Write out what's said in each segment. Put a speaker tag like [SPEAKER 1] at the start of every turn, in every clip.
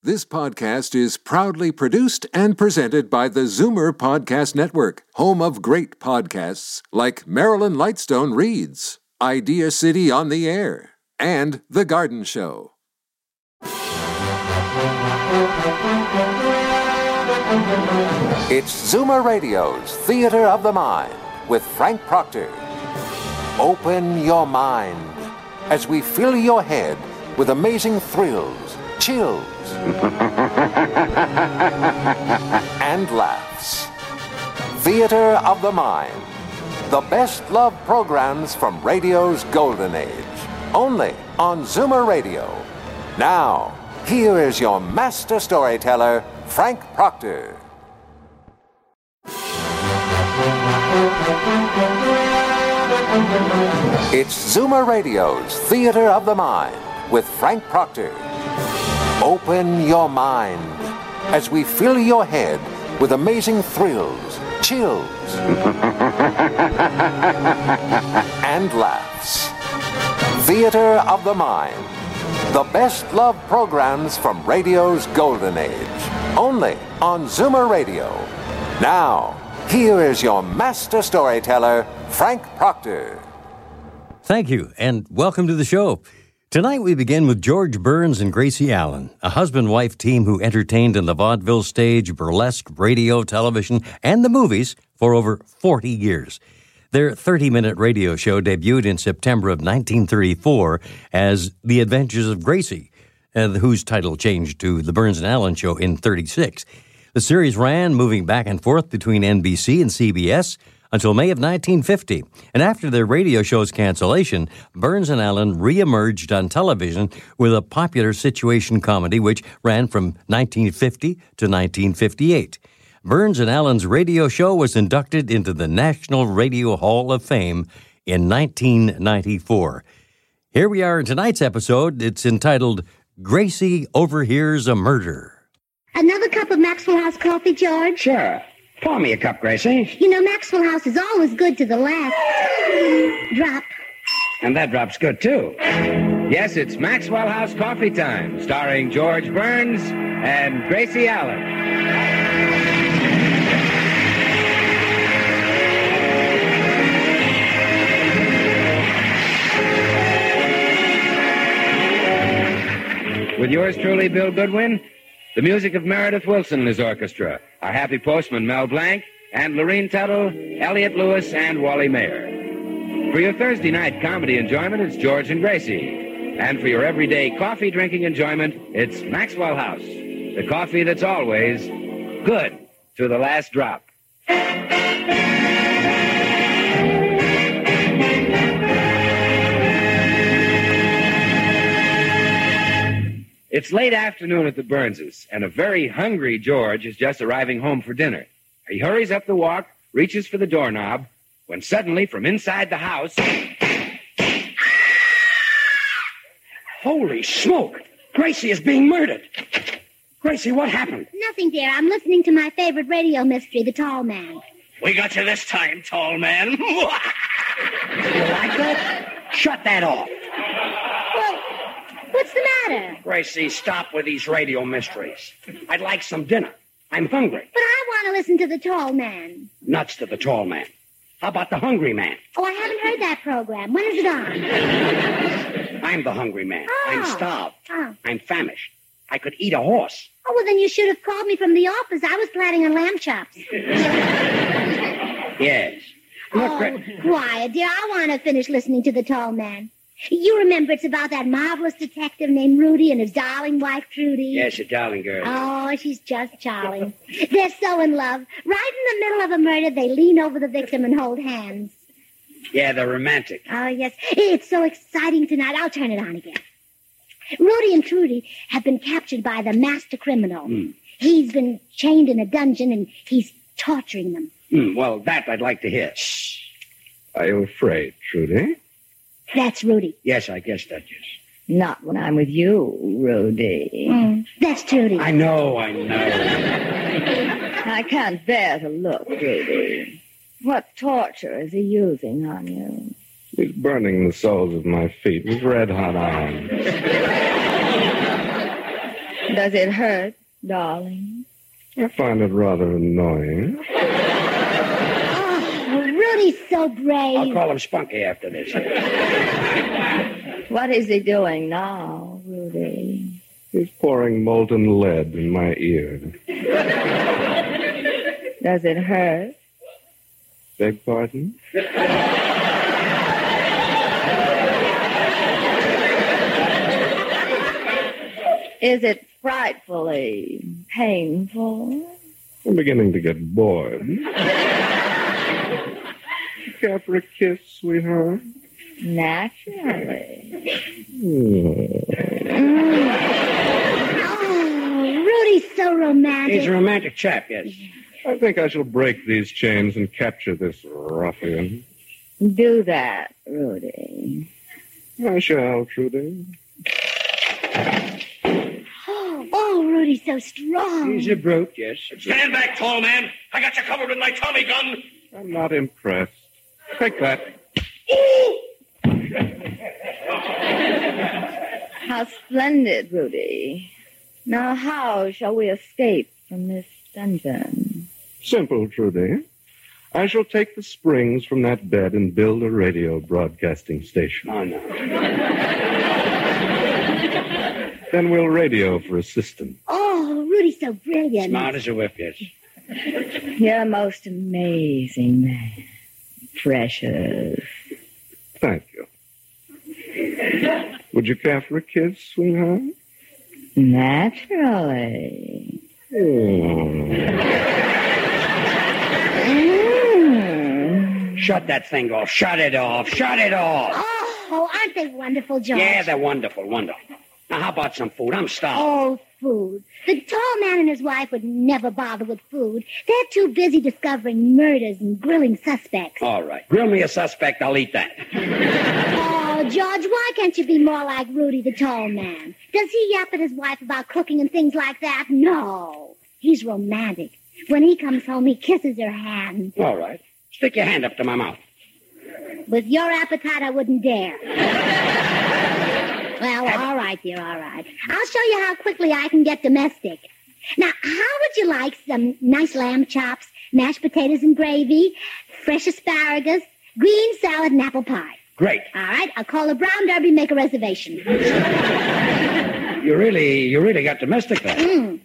[SPEAKER 1] This podcast is proudly produced and presented by the Zoomer Podcast Network, home of great podcasts like Marilyn Lightstone Reads, Idea City on the Air, and The Garden Show. It's Zoomer Radio's Theater of the Mind with Frank Proctor. Open your mind as we fill your head with amazing thrills, chills, and laughs. Theater of the Mind. The best love programs from radio's golden age. Only on Zoomer Radio. Now, here is your master storyteller, Frank Proctor. It's Zoomer Radio's Theater of the Mind with Frank Proctor. Open your mind as we fill your head with amazing thrills, chills, and laughs. Theater of the Mind. The best love programs from radio's golden age. Only on Zoomer Radio. Now, here is your master storyteller, Frank Proctor.
[SPEAKER 2] Thank you, and welcome to the show. Tonight we begin with George Burns and Gracie Allen, a husband-wife team who entertained in the vaudeville stage, burlesque, radio, television, and the movies for over 40 years. Their 30-minute radio show debuted in September of 1934 as The Adventures of Gracie, whose title changed to The Burns and Allen Show in 1936. The series ran, moving back and forth between NBC and CBS, until May of 1950. And after their radio show's cancellation, Burns and Allen reemerged on television with a popular situation comedy which ran from 1950 to 1958. Burns and Allen's radio show was inducted into the National Radio Hall of Fame in 1994. Here we are in tonight's episode. It's entitled, Gracie Overhears a Murder.
[SPEAKER 3] Another cup of Maxwell House coffee, George?
[SPEAKER 4] Sure. Pour me a cup, Gracie.
[SPEAKER 3] You know, Maxwell House is always good to the last drop.
[SPEAKER 4] And that drop's good, too.
[SPEAKER 5] Yes, it's Maxwell House Coffee Time, starring George Burns and Gracie Allen. With yours truly, Bill Goodwin, the music of Meredith Wilson and his orchestra, our happy postman, Mel Blanc, and Lorene Tuttle, Elliott Lewis, and Wally Mayer. For your Thursday night comedy enjoyment, it's George and Gracie. And for your everyday coffee-drinking enjoyment, it's Maxwell House, the coffee that's always good to the last drop. It's late afternoon at the Burnses, and a very hungry George is just arriving home for dinner. He hurries up the walk, reaches for the doorknob, when suddenly, from inside the house...
[SPEAKER 4] Holy smoke! Gracie is being murdered. Gracie, what happened?
[SPEAKER 3] Nothing, dear. I'm listening to my favorite radio mystery, The Tall Man.
[SPEAKER 4] We got you this time, tall man. You like that? Shut that off.
[SPEAKER 3] Well, what's the matter?
[SPEAKER 4] Gracie, stop with these radio mysteries. I'd like some dinner. I'm hungry.
[SPEAKER 3] But I want to listen to The Tall Man.
[SPEAKER 4] Nuts to the tall man. How about the hungry man?
[SPEAKER 3] Oh, I haven't heard that program. When is it on?
[SPEAKER 4] I'm the hungry man.
[SPEAKER 3] Oh.
[SPEAKER 4] I'm starved.
[SPEAKER 3] Oh.
[SPEAKER 4] I'm famished. I could eat a horse.
[SPEAKER 3] Oh, well, then you should have called me from the office. I was planning on lamb chops.
[SPEAKER 4] Yes. Look,
[SPEAKER 3] Oh, quiet, dear. I want to finish listening to The Tall Man. You remember it's about that marvelous detective named Rudy and his darling wife, Trudy?
[SPEAKER 4] Yes, your darling girl.
[SPEAKER 3] Oh, she's just charming. They're so in love. Right in the middle of a murder, they lean over the victim and hold hands.
[SPEAKER 4] Yeah, they're romantic.
[SPEAKER 3] Oh, yes. It's so exciting tonight. I'll turn it on again. Rudy and Trudy have been captured by the master criminal. He's been chained in a dungeon, and he's torturing them.
[SPEAKER 4] Well, that I'd like to hear.
[SPEAKER 5] Shh. Are you afraid, Trudy?
[SPEAKER 3] That's Rudy.
[SPEAKER 4] Yes, I guess, Duchess.
[SPEAKER 6] Not when I'm with you, Rudy.
[SPEAKER 3] That's Trudy.
[SPEAKER 4] I know.
[SPEAKER 6] I can't bear to look, Rudy. What torture is he using on you?
[SPEAKER 5] He's burning the soles of my feet with red-hot iron.
[SPEAKER 6] Does it hurt, darling?
[SPEAKER 7] I find it rather annoying.
[SPEAKER 3] Oh, Rudy's so brave.
[SPEAKER 4] I'll call him Spunky after this.
[SPEAKER 6] What is he doing now, Rudy?
[SPEAKER 7] He's pouring molten lead in my ear.
[SPEAKER 6] Does it hurt?
[SPEAKER 7] Beg pardon?
[SPEAKER 6] Is it frightfully painful?
[SPEAKER 7] I'm beginning to get bored. Care for a kiss, sweetheart?
[SPEAKER 6] Naturally.
[SPEAKER 3] Oh, Rudy's so romantic.
[SPEAKER 4] He's a romantic chap, yes.
[SPEAKER 7] I think I shall break these chains and capture this ruffian.
[SPEAKER 6] Do that, Rudy.
[SPEAKER 7] I shall, Trudy.
[SPEAKER 3] Oh, Rudy's so strong.
[SPEAKER 4] He's a brute, yes.
[SPEAKER 8] Stand back, tall man. I got you covered with my Tommy gun.
[SPEAKER 7] I'm not impressed. Take that.
[SPEAKER 6] How splendid, Rudy. Now how shall we escape from this dungeon?
[SPEAKER 7] Simple, Trudy. I shall take the springs from that bed and build a radio broadcasting station.
[SPEAKER 4] Oh, no.
[SPEAKER 7] Then we'll radio for assistance.
[SPEAKER 3] Oh, Rudy's so brilliant.
[SPEAKER 4] Smart as a whip, yes.
[SPEAKER 6] You're a most amazing man. Precious.
[SPEAKER 7] Thank you. Would you care for a kiss, sweetheart?
[SPEAKER 6] Naturally.
[SPEAKER 4] Shut that thing off. Shut it off. Shut it off.
[SPEAKER 3] Oh, aren't they wonderful, George?
[SPEAKER 4] Yeah, they're wonderful, wonderful. Now, how about some food? I'm starving.
[SPEAKER 3] Oh, food. The tall man and his wife would never bother with food. They're too busy discovering murders and grilling suspects.
[SPEAKER 4] All right. Grill me a suspect. I'll eat that.
[SPEAKER 3] Oh, George, why can't you be more like Rudy, the tall man? Does he yap at his wife about cooking and things like that? No. He's romantic. When he comes home, he kisses her hand.
[SPEAKER 4] All right. Stick your hand up to my mouth.
[SPEAKER 3] With your appetite, I wouldn't dare. Well, all right, dear, all right. I'll show you how quickly I can get domestic. Now, how would you like some nice lamb chops, mashed potatoes and gravy, fresh asparagus, green salad, and apple pie?
[SPEAKER 4] Great.
[SPEAKER 3] All right, I'll call the Brown Derby, make a reservation.
[SPEAKER 4] You really got domestic there.
[SPEAKER 3] Mm.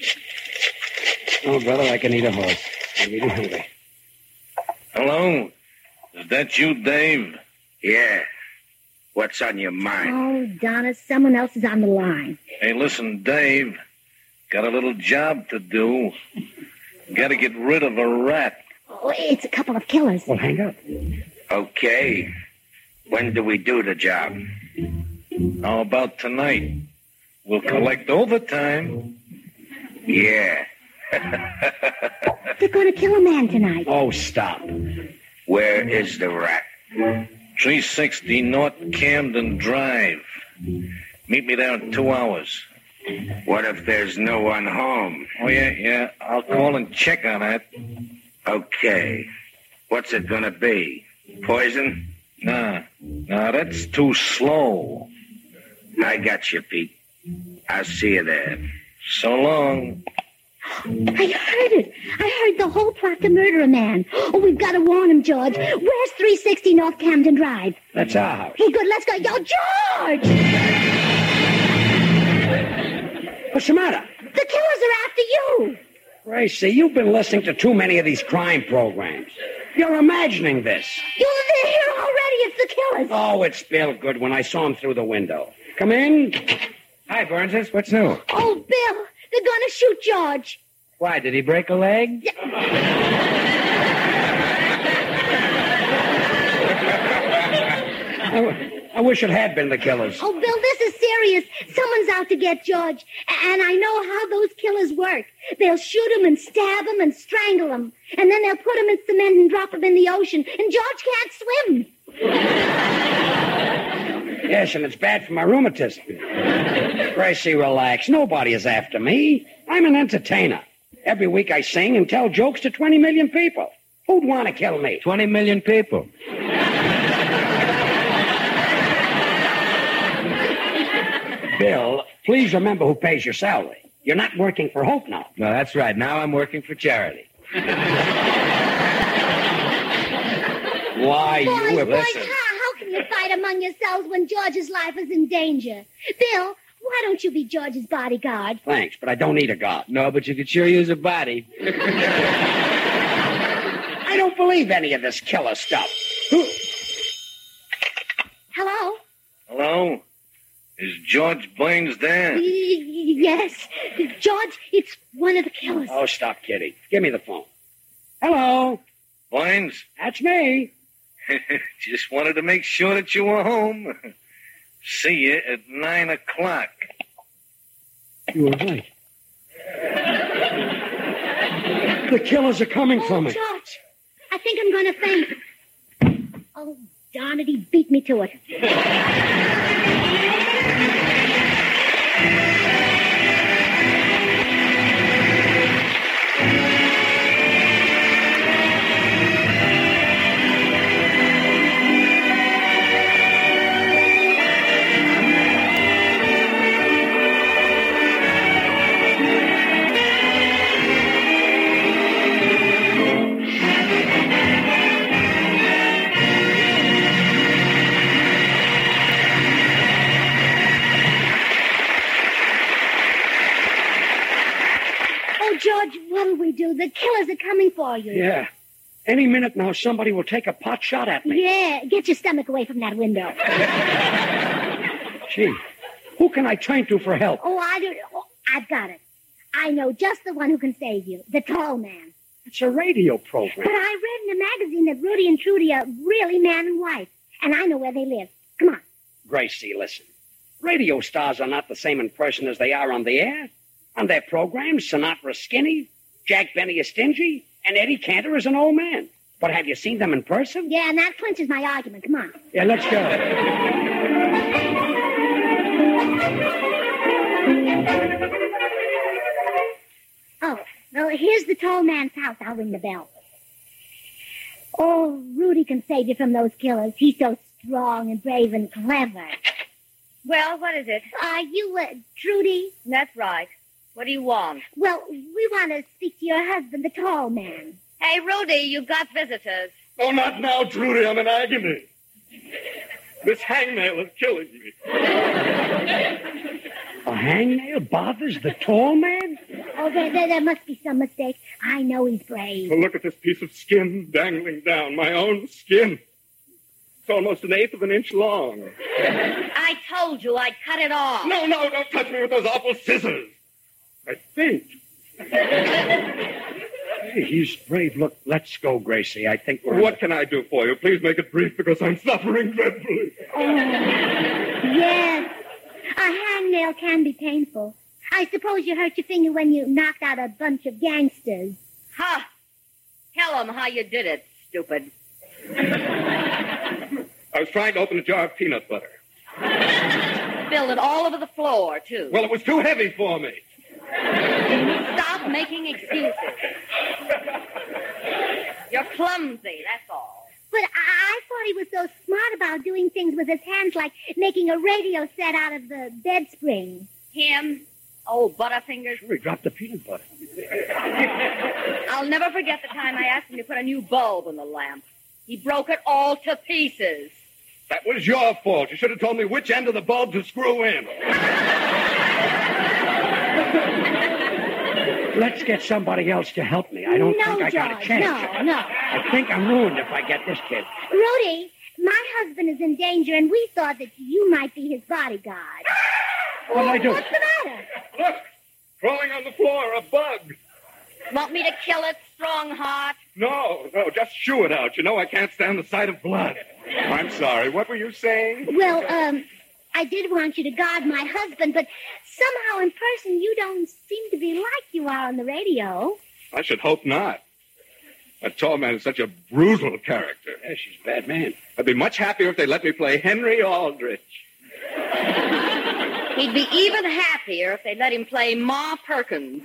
[SPEAKER 4] Oh, brother, I can eat a horse. I'm really hungry.
[SPEAKER 8] Hello? Is that you, Dave?
[SPEAKER 5] Yeah. What's on your mind?
[SPEAKER 3] Oh, Donna, someone else is on the line.
[SPEAKER 8] Hey, listen, Dave. Got a little job to do. Got to get rid of a rat.
[SPEAKER 3] Oh, it's a couple of killers.
[SPEAKER 4] Well, hang up.
[SPEAKER 5] Okay. When do we do the job?
[SPEAKER 8] How about tonight? We'll collect overtime.
[SPEAKER 5] Yeah.
[SPEAKER 3] They're going to kill a man tonight.
[SPEAKER 4] Oh, stop.
[SPEAKER 5] Where is the rat?
[SPEAKER 8] 360 North Camden Drive. Meet me there in 2 hours.
[SPEAKER 5] What if there's no one home?
[SPEAKER 8] Oh, yeah. I'll call and check on that.
[SPEAKER 5] Okay. What's it gonna be? Poison?
[SPEAKER 8] Nah, that's too slow.
[SPEAKER 5] I got you, Pete. I'll see you there.
[SPEAKER 8] So long.
[SPEAKER 3] I heard it. I heard the whole plot to murder a man. Oh, we've got to warn him, George. Where's 360 North Camden Drive?
[SPEAKER 4] That's our house.
[SPEAKER 3] Hey, good. Let's go. Yo, George!
[SPEAKER 4] What's the matter?
[SPEAKER 3] The killers are after you.
[SPEAKER 4] Gracie, you've been listening to too many of these crime programs. You're imagining this.
[SPEAKER 3] They're here already. It's the killers.
[SPEAKER 4] Oh, it's Bill Goodwin. I saw him through the window. Come in.
[SPEAKER 5] Hi, Burnses. What's new?
[SPEAKER 3] Oh, Bill, they're going to shoot George.
[SPEAKER 4] Why, did he break a leg? I wish it had been the killers.
[SPEAKER 3] Oh, Bill, this is serious. Someone's out to get George. And I know how those killers work. They'll shoot him and stab him and strangle him. And then they'll put him in cement and drop him in the ocean. And George can't swim.
[SPEAKER 4] Yes, and it's bad for my rheumatism. Gracie, relax. Nobody is after me. I'm an entertainer. Every week I sing and tell jokes to 20 million people. Who'd want to kill me?
[SPEAKER 5] 20 million people.
[SPEAKER 4] Bill, Please remember who pays your salary. You're not working for Hope now.
[SPEAKER 5] No, that's right. Now I'm working for charity.
[SPEAKER 4] Why,
[SPEAKER 3] Boys,
[SPEAKER 4] you...
[SPEAKER 3] boys, how can you fight among yourselves when George's life is in danger? Bill, why don't you be George's bodyguard?
[SPEAKER 4] Thanks, but I don't need a guard.
[SPEAKER 5] No, but you could sure use a body.
[SPEAKER 4] I don't believe any of this killer stuff.
[SPEAKER 3] Hello?
[SPEAKER 8] Hello? Is George Burns there?
[SPEAKER 3] Yes. George, it's one of the killers.
[SPEAKER 4] Oh, stop kidding. Give me the phone. Hello?
[SPEAKER 8] Burns?
[SPEAKER 4] That's me.
[SPEAKER 8] Just wanted to make sure that you were home. See you at 9 o'clock.
[SPEAKER 4] You were right. The killers are coming for me.
[SPEAKER 3] George, I think I'm going to faint. Oh, darn it, he beat me to it. George, what'll we do? The killers are coming for you.
[SPEAKER 4] Yeah. Any minute now, somebody will take a pot shot at me.
[SPEAKER 3] Yeah, get your stomach away from that window.
[SPEAKER 4] Gee, who can I turn to for help?
[SPEAKER 3] Oh, I've got it. I know just the one who can save you, the tall man.
[SPEAKER 4] It's a radio program.
[SPEAKER 3] But I read in a magazine that Rudy and Trudy are really man and wife, and I know where they live. Come on.
[SPEAKER 4] Gracie, listen. Radio stars are not the same in person as they are on the air. On their programs, Sinatra's skinny, Jack Benny is stingy, and Eddie Cantor is an old man. But have you seen them in person?
[SPEAKER 3] Yeah, and that clinches my argument. Come on.
[SPEAKER 4] Yeah, let's go.
[SPEAKER 3] Oh, well, here's the tall man's house. I'll ring the bell. Oh, Rudy can save you from those killers. He's so strong and brave and clever.
[SPEAKER 6] Well, what is it?
[SPEAKER 3] Are you, Trudy?
[SPEAKER 6] That's right. What do you want?
[SPEAKER 3] Well, we want to speak to your husband, the tall man.
[SPEAKER 6] Hey, Rudy, you've got visitors.
[SPEAKER 7] Oh, not now, Trudy. I'm in agony. This hangnail is killing me.
[SPEAKER 4] A hangnail bothers the tall man?
[SPEAKER 3] Oh, there must be some mistake. I know he's brave.
[SPEAKER 7] Well, look at this piece of skin dangling down. My own skin. It's almost 1/8 of an inch long.
[SPEAKER 6] I told you I'd cut it off.
[SPEAKER 7] No, don't touch me with those awful scissors. I think.
[SPEAKER 4] Hey, he's brave. Look, let's go, Gracie. I think we're...
[SPEAKER 7] What can I do for you? Please make it brief because I'm suffering dreadfully.
[SPEAKER 3] Oh, yes. A hangnail can be painful. I suppose you hurt your finger when you knocked out a bunch of gangsters.
[SPEAKER 6] Ha! Tell them how you did it, stupid.
[SPEAKER 7] I was trying to open a jar of peanut butter.
[SPEAKER 6] Spilled it all over the floor, too.
[SPEAKER 7] Well, it was too heavy for me.
[SPEAKER 6] Stop making excuses. You're clumsy, that's all.
[SPEAKER 3] But I thought he was so smart about doing things with his hands, like making a radio set out of the bed spring.
[SPEAKER 6] Him? Old Butterfingers?
[SPEAKER 4] Sure, he dropped the peanut butter.
[SPEAKER 6] I'll never forget the time I asked him to put a new bulb in the lamp. He broke it all to pieces.
[SPEAKER 7] That was your fault. You should have told me which end of the bulb to screw in.
[SPEAKER 4] Let's get somebody else to help me. I don't think I got a chance.
[SPEAKER 3] No.
[SPEAKER 4] I think I'm ruined if I get this kid.
[SPEAKER 3] Rudy, my husband is in danger, and we thought that you might be his bodyguard.
[SPEAKER 4] What'd I do?
[SPEAKER 3] What's the matter?
[SPEAKER 7] Look, crawling on the floor, a bug.
[SPEAKER 6] Want me to kill it, strong heart?
[SPEAKER 7] No, just shoo it out. You know I can't stand the sight of blood. I'm sorry. What were you saying?
[SPEAKER 3] Well, I did want you to guard my husband, but somehow in person you don't seem to be like you are on the radio.
[SPEAKER 7] I should hope not. That tall man is such a brutal character.
[SPEAKER 4] Yeah, she's a bad man.
[SPEAKER 7] I'd be much happier if they let me play Henry Aldrich.
[SPEAKER 6] He'd be even happier if they let him play Ma Perkins.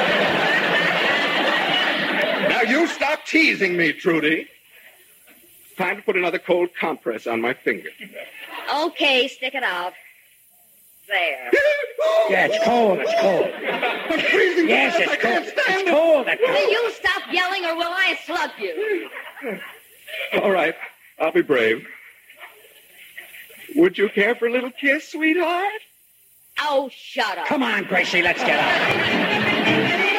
[SPEAKER 7] Now you stop teasing me, Trudy. Time to put another cold compress on my finger.
[SPEAKER 6] Okay, stick it out. There.
[SPEAKER 4] Yeah, it's cold. It's cold.
[SPEAKER 7] I'm freezing.
[SPEAKER 4] Yes,
[SPEAKER 7] I
[SPEAKER 4] it's
[SPEAKER 7] can't
[SPEAKER 4] cold.
[SPEAKER 7] stand
[SPEAKER 4] It's
[SPEAKER 7] it.
[SPEAKER 4] cold. It's
[SPEAKER 6] Will
[SPEAKER 4] cold.
[SPEAKER 6] you stop yelling or will I slug you?
[SPEAKER 7] All right, I'll be brave. Would you care for a little kiss, sweetheart?
[SPEAKER 6] Oh, shut up.
[SPEAKER 4] Come on, Gracie, let's get out.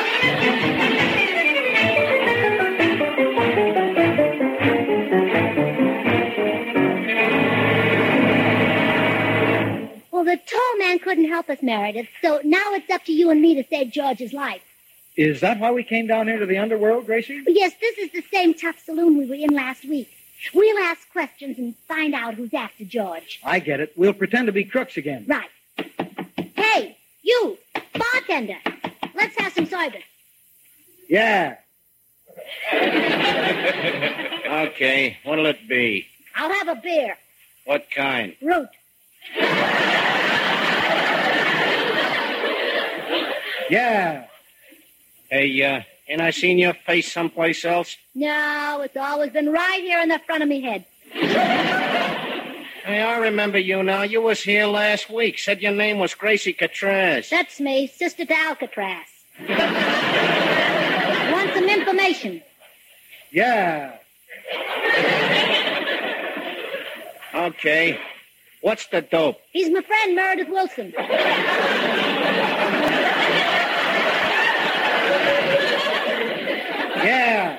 [SPEAKER 3] Well, the tall man couldn't help us, Meredith, so now it's up to you and me to save George's life.
[SPEAKER 9] Is that why we came down here to the underworld, Gracie?
[SPEAKER 3] Yes, this is the same tough saloon we were in last week. We'll ask questions and find out who's after George.
[SPEAKER 9] I get it. We'll pretend to be crooks again.
[SPEAKER 3] Right. Hey, you, bartender, let's have some service.
[SPEAKER 9] Yeah.
[SPEAKER 8] Okay, what'll it be?
[SPEAKER 3] I'll have a beer.
[SPEAKER 8] What kind?
[SPEAKER 3] Root.
[SPEAKER 9] Yeah.
[SPEAKER 8] Hey, ain't I seen your face someplace else?
[SPEAKER 3] No, it's always been right here in the front of me head.
[SPEAKER 8] Hey, I remember you now. You was here last week. Said your name was Gracie Catraz.
[SPEAKER 3] That's me, sister to Alcatraz. Want some information?
[SPEAKER 9] Yeah.
[SPEAKER 8] Okay. What's the dope?
[SPEAKER 3] He's my friend, Meredith Wilson.
[SPEAKER 9] Yeah.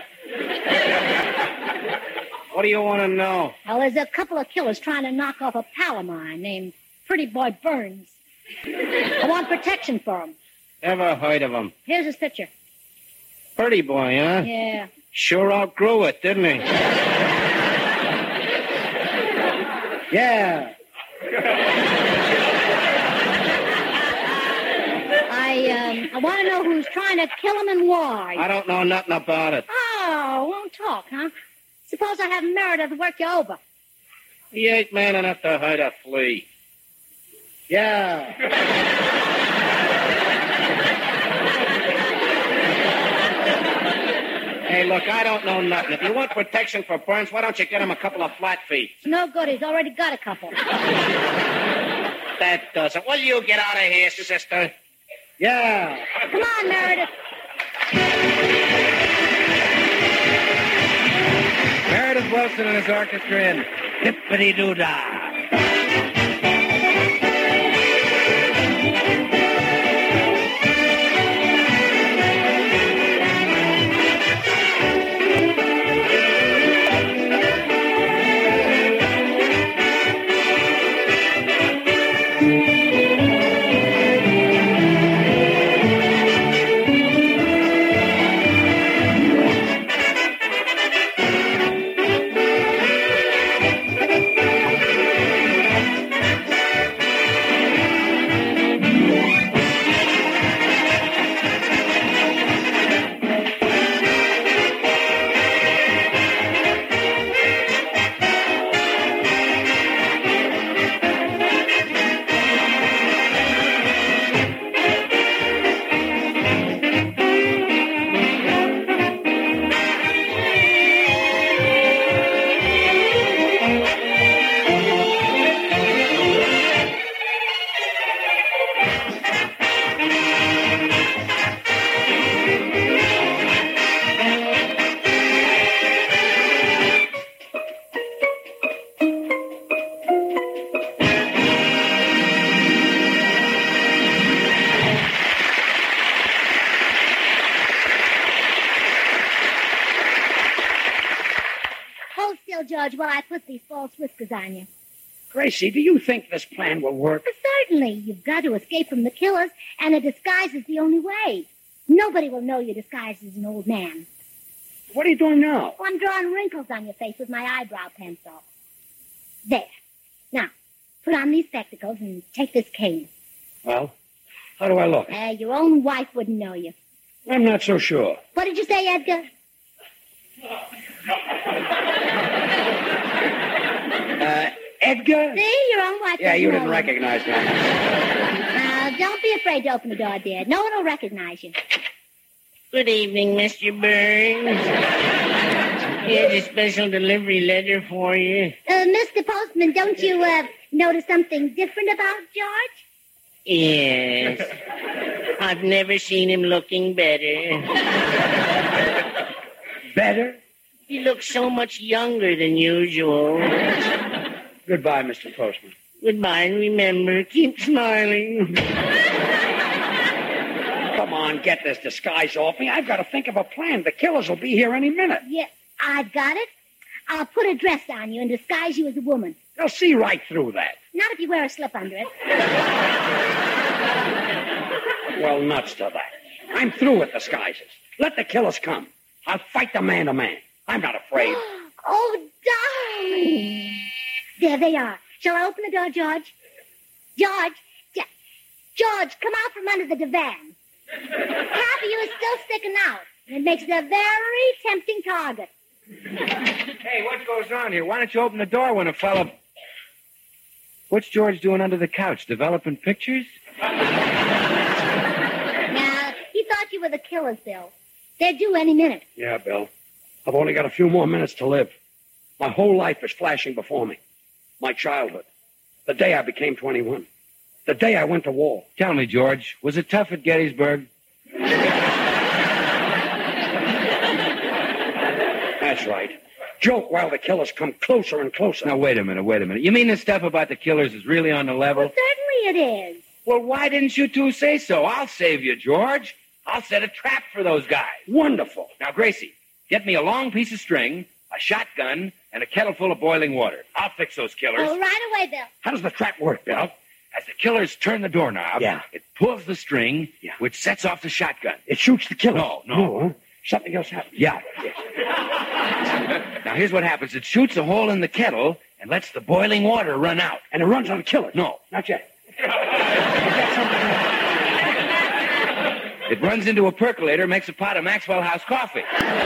[SPEAKER 8] What do you want to know?
[SPEAKER 3] Well, there's a couple of killers trying to knock off a pal of mine named Pretty Boy Burns. I want protection for him.
[SPEAKER 8] Never heard of him.
[SPEAKER 3] Here's his picture.
[SPEAKER 8] Pretty boy, huh?
[SPEAKER 3] Yeah.
[SPEAKER 8] Sure outgrew it, didn't he?
[SPEAKER 9] Yeah.
[SPEAKER 3] I want to know who's trying to kill him and why.
[SPEAKER 8] I don't know nothing about it.
[SPEAKER 3] Oh, won't talk, huh? Suppose I have Meredith work you over.
[SPEAKER 8] He ain't man enough to hurt a flea.
[SPEAKER 9] Yeah.
[SPEAKER 8] Hey, look, I don't know nothing. If you want protection for Burns, why don't you get him a couple of flat feet?
[SPEAKER 3] It's no good. He's already got a couple.
[SPEAKER 8] That doesn't. Will you get out of here, sister?
[SPEAKER 9] Yeah.
[SPEAKER 3] Come on, Meredith.
[SPEAKER 5] Meredith Wilson and his orchestra in Hippity-Doo-Dah.
[SPEAKER 3] Hold still, George, while I put these false whiskers on you.
[SPEAKER 4] Gracie, do you think this plan will work?
[SPEAKER 3] Certainly. You've got to escape from the killers, and a disguise is the only way. Nobody will know you're disguised as an old man.
[SPEAKER 4] What are you doing now?
[SPEAKER 3] Oh, I'm drawing wrinkles on your face with my eyebrow pencil. There. Now, put on these spectacles and take this cane.
[SPEAKER 4] Well, how do I look?
[SPEAKER 3] Your own wife wouldn't know you.
[SPEAKER 4] I'm not so sure.
[SPEAKER 3] What did you say, Edgar?
[SPEAKER 4] Edgar?
[SPEAKER 3] See, your own wife
[SPEAKER 4] Yeah,
[SPEAKER 3] doesn't
[SPEAKER 4] you
[SPEAKER 3] know
[SPEAKER 4] didn't recognize me.
[SPEAKER 3] Now, don't be afraid to open the door, dear. No one will recognize you.
[SPEAKER 8] Good evening, Mr. Burns.
[SPEAKER 10] Here's a special delivery letter for you.
[SPEAKER 3] Mr. Postman, don't you notice something different about George?
[SPEAKER 10] Yes. I've never seen him looking better.
[SPEAKER 4] Better?
[SPEAKER 10] He looks so much younger than usual.
[SPEAKER 4] Goodbye, Mr. Postman.
[SPEAKER 10] Goodbye, and remember, keep smiling.
[SPEAKER 4] Come on, get this disguise off me. I've got to think of a plan. The killers will be here any minute.
[SPEAKER 3] Yeah, I've got it. I'll put a dress on you and disguise you as a woman.
[SPEAKER 4] They'll see right through that.
[SPEAKER 3] Not if you wear a slip under it.
[SPEAKER 4] Well, nuts to that. I'm through with disguises. Let the killers come. I'll fight them man to man. I'm not afraid.
[SPEAKER 3] Oh, darling. There they are. Shall I open the door, George? George, come out from under the divan. Half of you is still sticking out. It makes it a very tempting target.
[SPEAKER 5] Hey, what goes on here? Why don't you open the door when a fella... What's George doing under the couch? Developing pictures?
[SPEAKER 3] Now, he thought you were the killers, Bill. They're due any minute.
[SPEAKER 4] Yeah, Bill. I've only got a few more minutes to live. My whole life is flashing before me. My childhood. The day I became 21. The day I went to war.
[SPEAKER 5] Tell me, George, was it tough at Gettysburg?
[SPEAKER 4] That's right. Joke while the killers come closer and closer.
[SPEAKER 5] Now, wait a minute. You mean this stuff about the killers is really on the level?
[SPEAKER 3] Well, certainly it is.
[SPEAKER 5] Well, why didn't you two say so? I'll save you, George. I'll set a trap for those guys.
[SPEAKER 4] Wonderful.
[SPEAKER 5] Now, Gracie, get me a long piece of string, a shotgun, and a kettle full of boiling water. I'll fix those killers.
[SPEAKER 3] Oh, right away, Bill.
[SPEAKER 4] How does the trap work, Bill?
[SPEAKER 5] As the killers turn the doorknob, it pulls the string, which sets off the shotgun.
[SPEAKER 4] It shoots the killers.
[SPEAKER 5] No.
[SPEAKER 4] Huh? Something else happens.
[SPEAKER 5] Yeah. Now, here's what happens. It shoots a hole in the kettle and lets the boiling water run out.
[SPEAKER 4] And it runs on the killers?
[SPEAKER 5] No.
[SPEAKER 4] Not yet.
[SPEAKER 5] It runs into a percolator, makes a pot of Maxwell House coffee.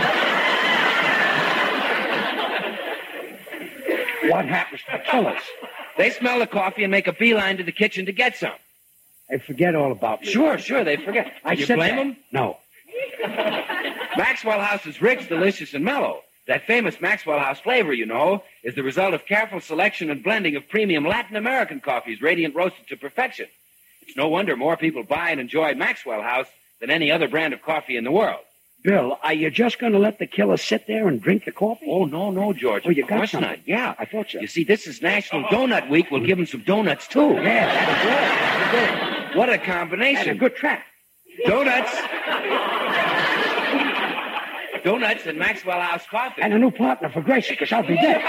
[SPEAKER 4] What happens to the killers?
[SPEAKER 5] They smell the coffee and make a beeline to the kitchen to get some.
[SPEAKER 4] They forget all about me.
[SPEAKER 5] Sure, they forget. You blame them?
[SPEAKER 4] No.
[SPEAKER 5] Maxwell House is rich, delicious, and mellow. That famous Maxwell House flavor, you know, is the result of careful selection and blending of premium Latin American coffees, radiant roasted to perfection. It's no wonder more people buy and enjoy Maxwell House than any other brand of coffee in the world.
[SPEAKER 4] Bill, are you just going to let the killers sit there and drink the coffee?
[SPEAKER 5] Oh, no, George.
[SPEAKER 4] Oh, you
[SPEAKER 5] of
[SPEAKER 4] got
[SPEAKER 5] course
[SPEAKER 4] something.
[SPEAKER 5] not. Yeah.
[SPEAKER 4] I thought so.
[SPEAKER 5] You see, this is National Donut Week. We'll give them some donuts, too.
[SPEAKER 4] Yeah, that's good.
[SPEAKER 5] What a combination.
[SPEAKER 4] That's a good trap.
[SPEAKER 5] Donuts and Maxwell House coffee.
[SPEAKER 4] And a new partner for Gracie, because I'll be there.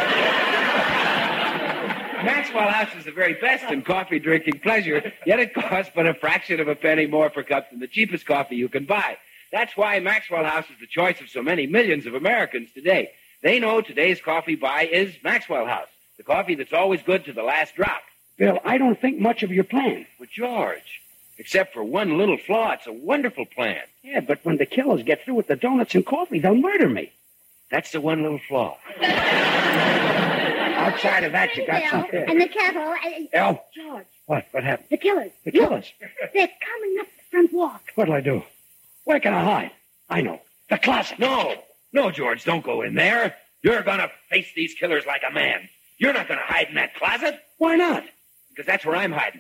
[SPEAKER 5] Maxwell House is the very best in coffee drinking pleasure, yet it costs but a fraction of a penny more per cup than the cheapest coffee you can buy. That's why Maxwell House is the choice of so many millions of Americans today. They know today's coffee buy is Maxwell House, the coffee that's always good to the last drop.
[SPEAKER 4] Bill, I don't think much of your plan.
[SPEAKER 5] But George, except for one little flaw, it's a wonderful plan.
[SPEAKER 4] Yeah, but when the killers get through with the donuts and coffee, they'll murder me.
[SPEAKER 5] That's the one little flaw.
[SPEAKER 4] Outside of that, you got
[SPEAKER 3] Bill,
[SPEAKER 4] something.
[SPEAKER 3] and the kettle.
[SPEAKER 4] Oh.
[SPEAKER 3] George.
[SPEAKER 4] What happened?
[SPEAKER 3] The killers.
[SPEAKER 4] The killers?
[SPEAKER 3] Look, they're coming up the front walk.
[SPEAKER 4] What'll I do? Where can I hide? I know. The closet.
[SPEAKER 5] No, George, don't go in there. You're going to face these killers like a man. You're not going to hide in that closet.
[SPEAKER 4] Why not?
[SPEAKER 5] Because that's where I'm hiding.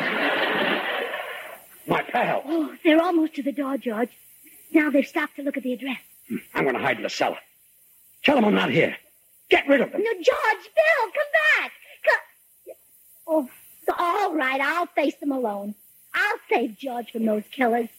[SPEAKER 4] My pal.
[SPEAKER 3] Oh, they're almost to the door, George. Now they've stopped to look at the address.
[SPEAKER 4] I'm going to hide in the cellar. Tell them I'm not here. Get rid of them.
[SPEAKER 3] No, George, Bill, come back. Oh, all right, I'll face them alone. I'll save George from those killers.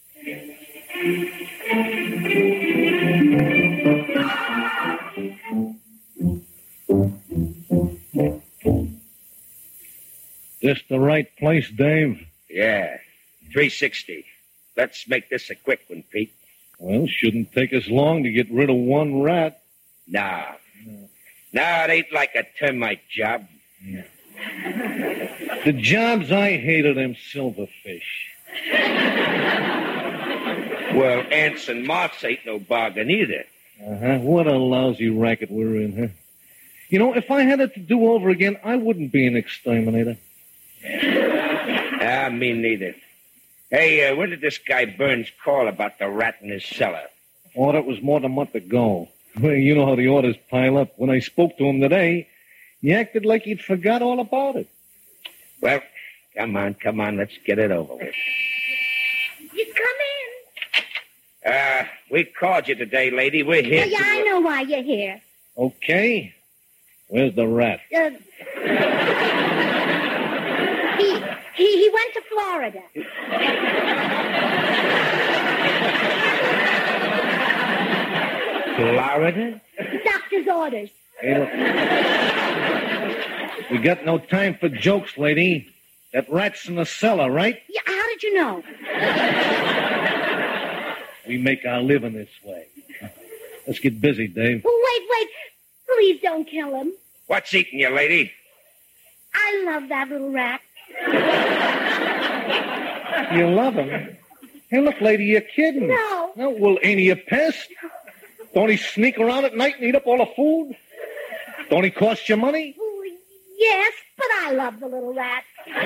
[SPEAKER 11] This the right place, Dave?
[SPEAKER 4] Yeah, 360. Let's make this a quick one, Pete.
[SPEAKER 11] Well, shouldn't take us long to get rid of one rat.
[SPEAKER 4] Nah, it ain't like a termite job.
[SPEAKER 11] Yeah. The jobs I hate are them silverfish.
[SPEAKER 4] Well, ants and moths ain't no bargain either.
[SPEAKER 11] What a lousy racket we're in, huh? You know, if I had it to do over again, I wouldn't be an exterminator.
[SPEAKER 4] Me neither. Hey, what did this guy Burns call about the rat in his cellar?
[SPEAKER 11] Oh, that was more than a month ago. Well, you know how the orders pile up. When I spoke to him today, he acted like he'd forgot all about it.
[SPEAKER 5] Well, come on, let's get it over with.
[SPEAKER 3] You come in.
[SPEAKER 5] We called you today, lady. We're here.
[SPEAKER 3] Yeah, I know why you're here.
[SPEAKER 11] Okay. Where's the rat?
[SPEAKER 3] He went to Florida.
[SPEAKER 5] Florida?
[SPEAKER 3] Doctor's orders.
[SPEAKER 11] Hey, look. We got no time for jokes, lady. That rat's in the cellar, right?
[SPEAKER 3] Yeah, how did you know?
[SPEAKER 11] We make our living this way. Let's get busy, Dave.
[SPEAKER 3] Oh, wait. Please don't kill him.
[SPEAKER 5] What's eating you, lady?
[SPEAKER 3] I love that little rat.
[SPEAKER 11] You love him? Hey, look, lady, you're kidding.
[SPEAKER 3] No.
[SPEAKER 11] No, well, ain't he a pest? Don't he sneak around at night and eat up all the food? Don't he cost you money?
[SPEAKER 3] Oh, yes, but I love the little rat.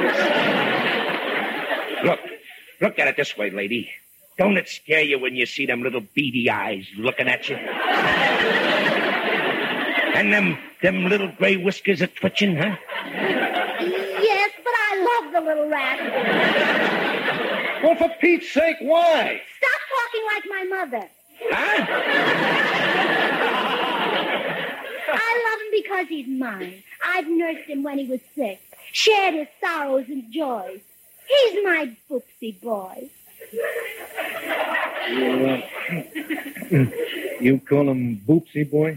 [SPEAKER 5] Look at it this way, lady. Don't it scare you when you see them little beady eyes looking at you? And them little gray whiskers are twitching, huh?
[SPEAKER 3] Yes, but I love the little rat.
[SPEAKER 11] Well, for Pete's sake, why?
[SPEAKER 3] Stop talking like my mother.
[SPEAKER 5] Huh?
[SPEAKER 3] I love him because he's mine. I've nursed him when he was sick, shared his sorrows and joys. He's my boopsy boy.
[SPEAKER 11] You call him Boopsy Boy?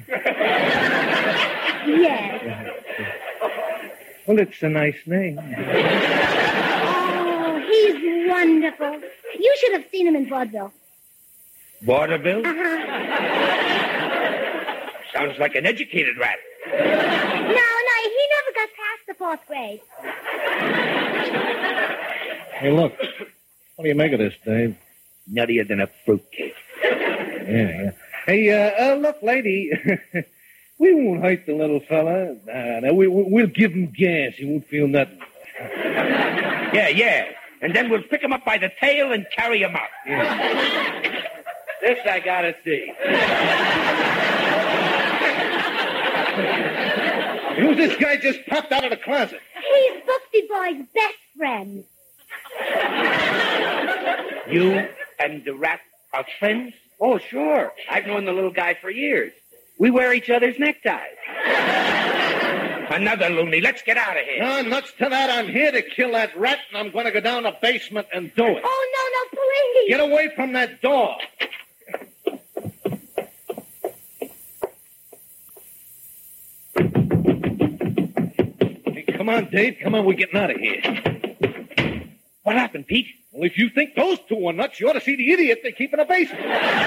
[SPEAKER 3] Yes.
[SPEAKER 11] Well, it's a nice name.
[SPEAKER 3] Oh, he's wonderful. You should have seen him in vaudeville.
[SPEAKER 5] Vaudeville?
[SPEAKER 3] Uh-huh.
[SPEAKER 5] Sounds like an educated rat.
[SPEAKER 3] No, he never got past the 4th grade.
[SPEAKER 11] Hey, look. What do you make of this, Dave?
[SPEAKER 5] Nuttier than a fruitcake.
[SPEAKER 11] Yeah. Hey, look, lady. We won't hurt the little fella. No, we'll give him gas. He won't feel nothing.
[SPEAKER 5] Yeah. And then we'll pick him up by the tail and carry him out.
[SPEAKER 11] Yeah.
[SPEAKER 5] This I gotta see.
[SPEAKER 11] Who's this guy just popped out of the closet?
[SPEAKER 3] He's Boopsy Boy's best friend.
[SPEAKER 5] You and the rat are friends? Oh, sure. I've known the little guy for years. We wear each other's neckties. Another loony. Let's get out of here.
[SPEAKER 11] No, nuts to that. I'm here to kill that rat, and I'm going to go down the basement and do it.
[SPEAKER 3] Oh, no, please.
[SPEAKER 11] Get away from that door. Hey, come on, Dave. Come on, we're getting out of here.
[SPEAKER 5] What happened, Pete?
[SPEAKER 11] Well, if you think those two are nuts, you ought to see the idiot they keep in the basement.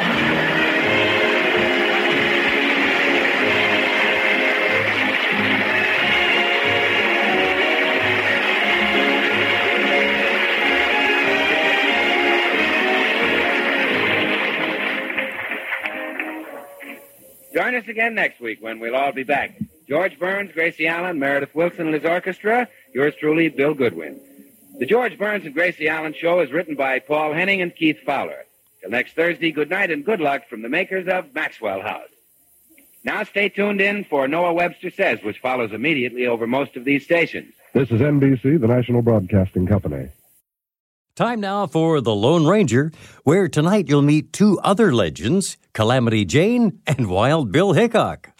[SPEAKER 5] Join us again next week when we'll all be back. George Burns, Gracie Allen, Meredith Wilson and his orchestra. Yours truly, Bill Goodwin. The George Burns and Gracie Allen Show is written by Paul Henning and Keith Fowler. Till next Thursday, good night and good luck from the makers of Maxwell House. Now stay tuned in for Noah Webster Says, which follows immediately over most of these stations.
[SPEAKER 7] This is NBC, the National Broadcasting Company.
[SPEAKER 2] Time now for The Lone Ranger, where tonight you'll meet two other legends, Calamity Jane and Wild Bill Hickok.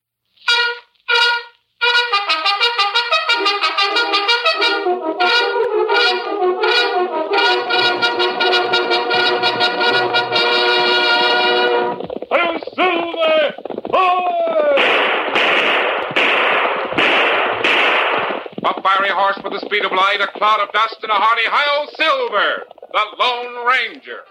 [SPEAKER 12] I'm Silver! A fiery horse with the speed of light, a cloud of dust, and a hearty hi-yo Silver, the Lone Ranger.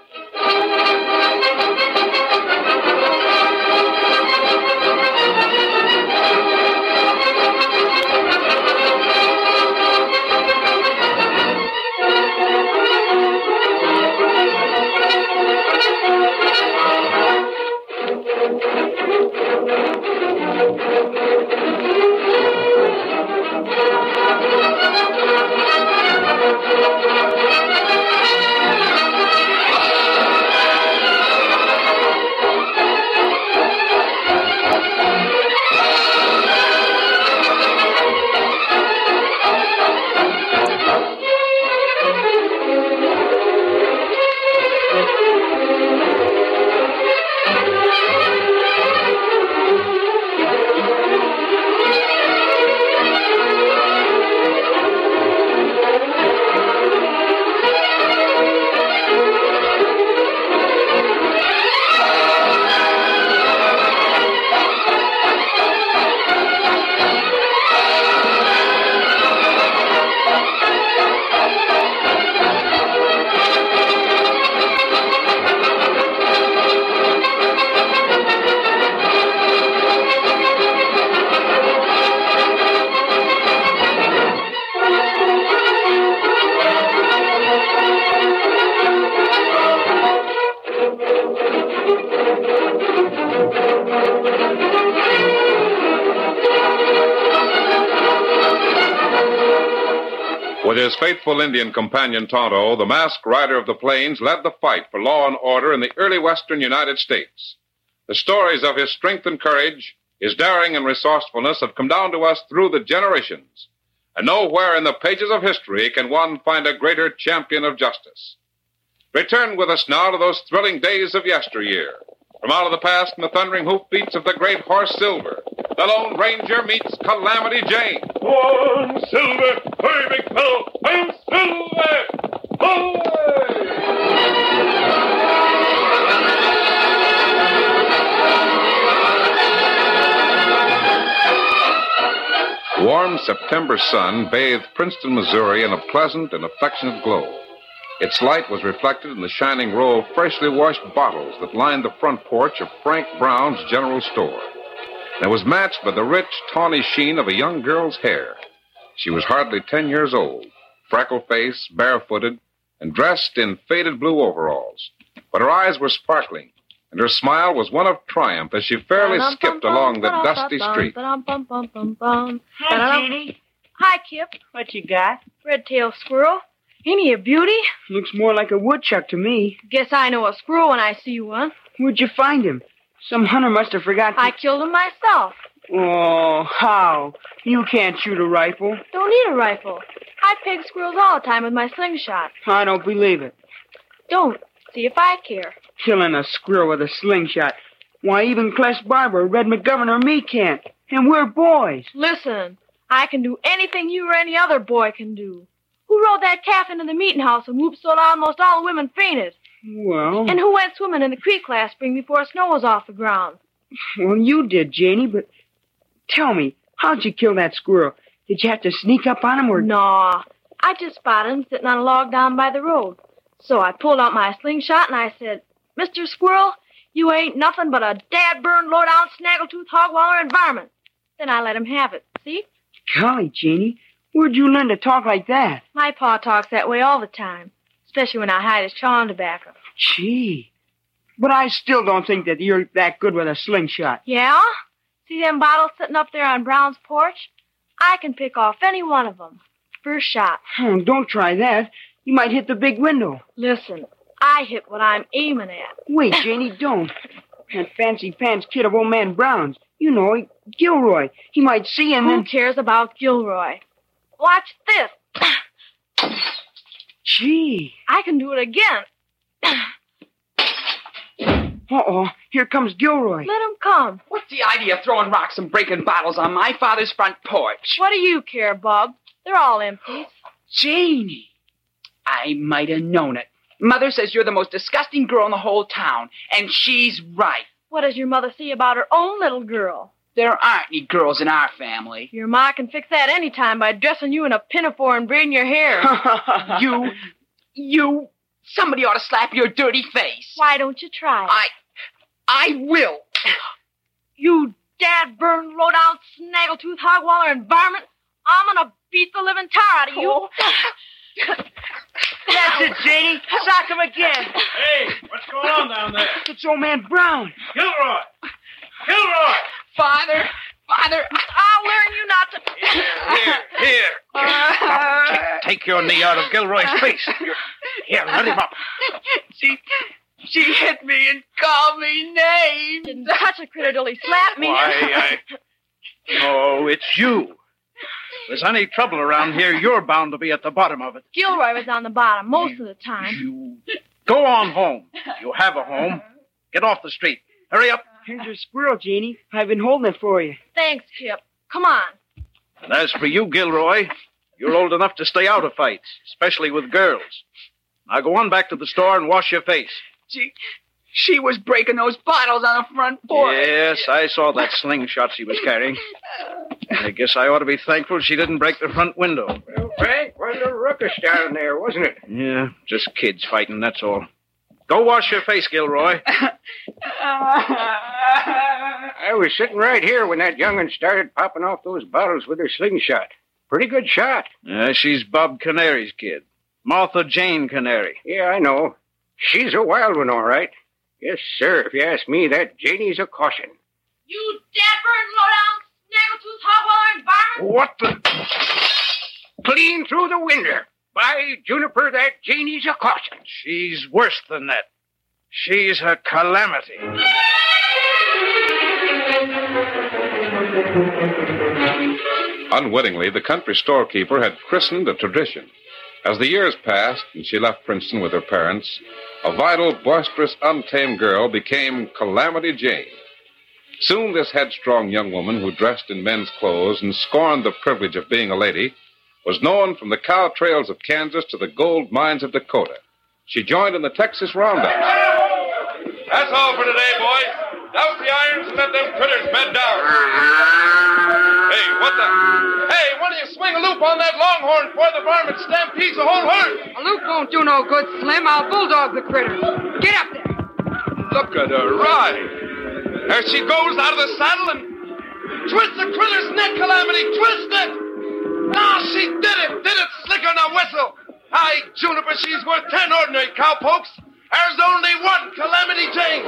[SPEAKER 12] With his faithful Indian companion Tonto, the masked rider of the plains led the fight for law and order in the early western United States. The stories of his strength and courage, his daring and resourcefulness have come down to us through the generations. And nowhere in the pages of history can one find a greater champion of justice. Return with us now to those thrilling days of yesteryear. From out of the past and the thundering hoofbeats of the great horse Silver, the Lone Ranger meets Calamity Jane.
[SPEAKER 13] One Silver! Hurry, big fellow! I'm Silver!
[SPEAKER 12] Warm September sun bathed Princeton, Missouri in a pleasant and affectionate glow. Its light was reflected in the shining row of freshly washed bottles that lined the front porch of Frank Brown's General Store. And it was matched by the rich, tawny sheen of a young girl's hair. She was hardly 10 years old, freckle-faced, barefooted, and dressed in faded blue overalls. But her eyes were sparkling, and her smile was one of triumph as she fairly skipped along the dusty street.
[SPEAKER 14] Hi, Jeannie.
[SPEAKER 6] Hi, Kip.
[SPEAKER 14] What you got?
[SPEAKER 6] Red-tailed squirrel. Ain't he a beauty?
[SPEAKER 14] Looks more like a woodchuck to me.
[SPEAKER 6] Guess I know a squirrel when I see one.
[SPEAKER 14] Where'd you find him? Some hunter must have forgot to...
[SPEAKER 6] I killed him myself.
[SPEAKER 14] Oh, how? You can't shoot a rifle.
[SPEAKER 6] Don't need a rifle. I peg squirrels all the time with my slingshot.
[SPEAKER 14] I don't believe it.
[SPEAKER 6] Don't. See if I care.
[SPEAKER 14] Killing a squirrel with a slingshot. Why, even Cless Barber, Red McGovern, or me can't. And we're boys.
[SPEAKER 6] Listen, I can do anything you or any other boy can do. Who rode that calf into the meeting house and whooped so loud most all the women fainted?
[SPEAKER 14] Well...
[SPEAKER 6] And who went swimming in the creek last spring before snow was off the ground?
[SPEAKER 14] Well, you did, Janie, but... Tell me, how'd you kill that squirrel? Did you have to sneak up on him, or...
[SPEAKER 6] Nah, I just spotted him sitting on a log down by the road. So I pulled out my slingshot and I said, Mr. Squirrel, you ain't nothing but a dad-burned, low-down, snaggletooth, hog-waller environment. Then I let him have it, see?
[SPEAKER 14] Golly, Janie, where'd you learn to talk like that?
[SPEAKER 6] My pa talks that way all the time, especially when I hide his chawing tobacco.
[SPEAKER 14] Gee, but I still don't think that you're that good with a slingshot.
[SPEAKER 6] Yeah? See them bottles sitting up there on Brown's porch? I can pick off any one of them. First shot.
[SPEAKER 14] Don't try that. You might hit the big window.
[SPEAKER 6] Listen, I hit what I'm aiming at.
[SPEAKER 14] Wait, Janie, don't. That fancy pants kid of old man Brown's. You know, Gilroy. He might see and
[SPEAKER 6] Who
[SPEAKER 14] then...
[SPEAKER 6] cares about Gilroy? Watch this.
[SPEAKER 14] Gee.
[SPEAKER 6] I can do it again.
[SPEAKER 14] Uh-oh, here comes Gilroy.
[SPEAKER 6] Let him come.
[SPEAKER 15] What's the idea of throwing rocks and breaking bottles on my father's front porch?
[SPEAKER 6] What do you care, Bub? They're all empties.
[SPEAKER 15] Janie, I might have known it. Mother says you're the most disgusting girl in the whole town, and she's right.
[SPEAKER 6] What does your mother see about her own little girl?
[SPEAKER 15] There aren't any girls in our family.
[SPEAKER 6] Your ma can fix that any time by dressing you in a pinafore and braiding your hair.
[SPEAKER 15] Somebody ought to slap your dirty face.
[SPEAKER 6] Why don't you try?
[SPEAKER 15] I will.
[SPEAKER 6] You dad-burned, low-down, snaggletooth, hog-waller environment. I'm gonna beat the living tar out of you.
[SPEAKER 14] That's it, Janie. Sock him again.
[SPEAKER 13] Hey, what's going on down there?
[SPEAKER 14] It's old man Brown.
[SPEAKER 13] Gilroy! Gilroy!
[SPEAKER 15] Father!
[SPEAKER 6] I'll learn you not to...
[SPEAKER 13] Here. Take your knee out of Gilroy's face. Here, let him up.
[SPEAKER 15] She hit me and called me names.
[SPEAKER 6] Didn't touch a critter till he slapped me.
[SPEAKER 13] Oh, it's you. If there's any trouble around here, you're bound to be at the bottom of it.
[SPEAKER 6] Gilroy was on the bottom most of the time.
[SPEAKER 13] Go on home. You have a home. Get off the street. Hurry up.
[SPEAKER 14] Here's your squirrel, Janie. I've been holding it for you.
[SPEAKER 6] Thanks, Chip. Come on.
[SPEAKER 13] And as for you, Gilroy, you're old enough to stay out of fights, especially with girls. Now go on back to the store and wash your face.
[SPEAKER 15] She was breaking those bottles on the front porch.
[SPEAKER 13] Yes, I saw that slingshot she was carrying. I guess I ought to be thankful she didn't break the front window.
[SPEAKER 16] Well, Frank, was a ruckus down there, wasn't it?
[SPEAKER 13] Yeah, just kids fighting, that's all. Go wash your face, Gilroy.
[SPEAKER 16] I was sitting right here when that young'un started popping off those bottles with her slingshot. Pretty good shot.
[SPEAKER 13] She's Bob Canary's kid. Martha Jane Canary.
[SPEAKER 16] Yeah, I know. She's a wild one, all right. Yes, sir, if you ask me, that Janie's a caution.
[SPEAKER 6] You dad-burned, low-down, snaggletooth, hog-waller environment.
[SPEAKER 13] What the...
[SPEAKER 16] clean through the window. By Juniper, that Janie's a caution.
[SPEAKER 13] She's worse than that. She's a calamity.
[SPEAKER 12] Unwittingly, the country storekeeper had christened a tradition. As the years passed and she left Princeton with her parents, a vital, boisterous, untamed girl became Calamity Jane. Soon this headstrong young woman who dressed in men's clothes and scorned the privilege of being a lady was known from the cow trails of Kansas to the gold mines of Dakota. She joined in the Texas roundups.
[SPEAKER 17] That's all for today, boys. Douse the irons and let them critters bed down. Hey, what the? Hey, why don't you swing a loop on that longhorn before the varmint stampedes the whole herd?
[SPEAKER 18] A loop won't do no good, Slim. I'll bulldog the critters. Get up there.
[SPEAKER 17] Look at her ride. There she goes out of the saddle and twist the critter's neck, Calamity. Twist it. Ah, she did it. Did it slicker than a whistle. Aye, Juniper, she's worth 10 ordinary cowpokes. There's only one Calamity Jane.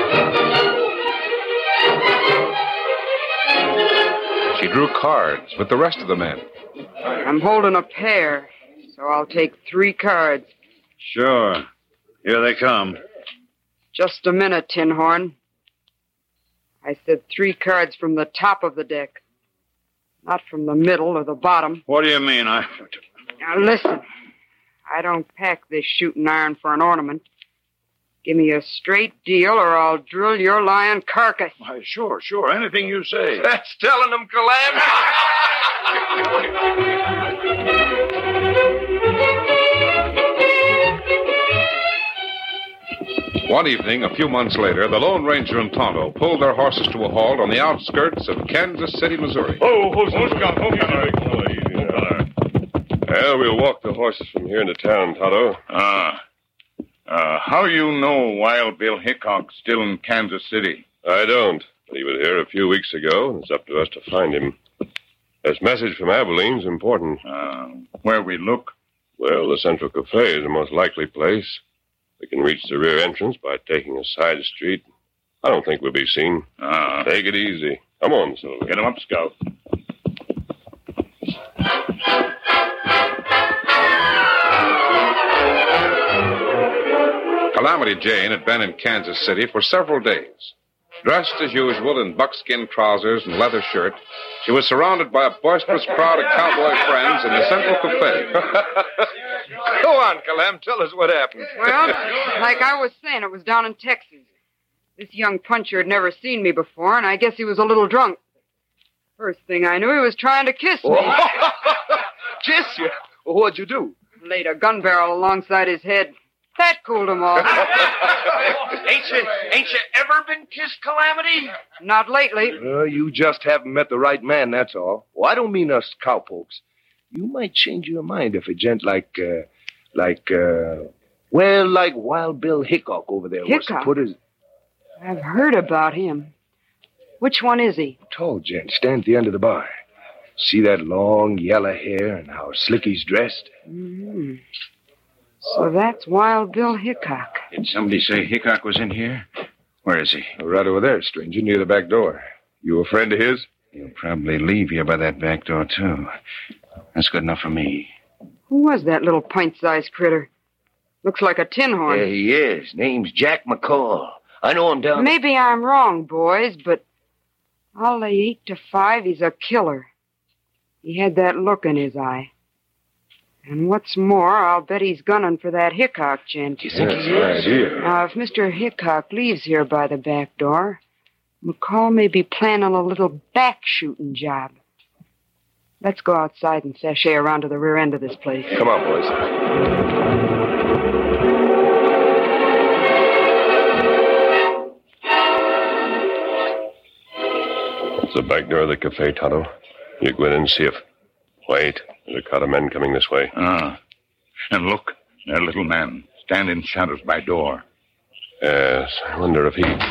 [SPEAKER 12] She drew cards with the rest of the men.
[SPEAKER 18] I'm holding a pair, so I'll take 3 cards.
[SPEAKER 19] Sure. Here they come.
[SPEAKER 18] Just a minute, Tin Horn. I said 3 cards from the top of the deck, not from the middle or the bottom.
[SPEAKER 19] What do you mean?
[SPEAKER 18] Now, listen. I don't pack this shooting iron for an ornament. Give me a straight deal or I'll drill your lying carcass.
[SPEAKER 19] Why, sure. Anything you say.
[SPEAKER 17] That's telling them, Calamity.
[SPEAKER 12] One evening, a few months later, the Lone Ranger and Tonto pulled their horses to a halt on the outskirts of Kansas City, Missouri.
[SPEAKER 20] Well, we'll walk the horses from here into town, Tonto.
[SPEAKER 19] How you know Wild Bill Hickok's still in Kansas City?
[SPEAKER 20] I don't. But he was here a few weeks ago, and it's up to us to find him. This message from Abilene's important.
[SPEAKER 19] Where we look?
[SPEAKER 20] Well, the Central Cafe is the most likely place. We can reach the rear entrance by taking a side street. I don't think we'll be seen. Take it easy. Come on, Silver.
[SPEAKER 19] Get him up, Scout.
[SPEAKER 12] Calamity Jane had been in Kansas City for several days. Dressed as usual in buckskin trousers and leather shirt, she was surrounded by a boisterous crowd of cowboy friends in the Central Cafe.
[SPEAKER 17] Go on, Calam. Tell us what happened.
[SPEAKER 18] Well, like I was saying, it was down in Texas. This young puncher had never seen me before, and I guess he was a little drunk. First thing I knew, he was trying to kiss me.
[SPEAKER 17] Kiss you? Well, what'd you do?
[SPEAKER 18] Laid a gun barrel alongside his head. That cooled him off.
[SPEAKER 17] Ain't you ever been kissed, Calamity?
[SPEAKER 18] Not lately.
[SPEAKER 21] You just haven't met the right man, that's all. Well, I don't mean us cowpokes. You might change your mind if a gent like Wild Bill Hickok over there was to put his...
[SPEAKER 18] I've heard about him. Which one is he?
[SPEAKER 21] Tall gent, stand at the end of the bar. See that long yellow hair and how slick he's dressed?
[SPEAKER 18] Mm-hmm. So that's Wild Bill Hickok.
[SPEAKER 19] Did somebody say Hickok was in here? Where is he?
[SPEAKER 21] Right over there, stranger, near the back door. You a friend of his?
[SPEAKER 19] He'll probably leave here by that back door, too. That's good enough for me.
[SPEAKER 18] Who was that little pint-sized critter? Looks like a tin horn.
[SPEAKER 21] Yeah, he is. Name's Jack McCall. I know him down...
[SPEAKER 18] Maybe I'm wrong, boys, but I'll lay 8 to 5 he's a killer. He had that look in his eye. And what's more, I'll bet he's gunning for that Hickok gent.
[SPEAKER 21] You think he is?
[SPEAKER 18] Now, if Mr. Hickok leaves here by the back door, McCall may be planning a little back-shooting job. Let's go outside and sashay around to the rear end of this place.
[SPEAKER 21] Come on, boys.
[SPEAKER 20] It's the back door of the cafe, Tonto. You go in and see if... Wait. There's a crowd of men coming this way.
[SPEAKER 19] And look, that little man, standing in shadows by door.
[SPEAKER 20] Yes, I wonder if he...
[SPEAKER 17] I'll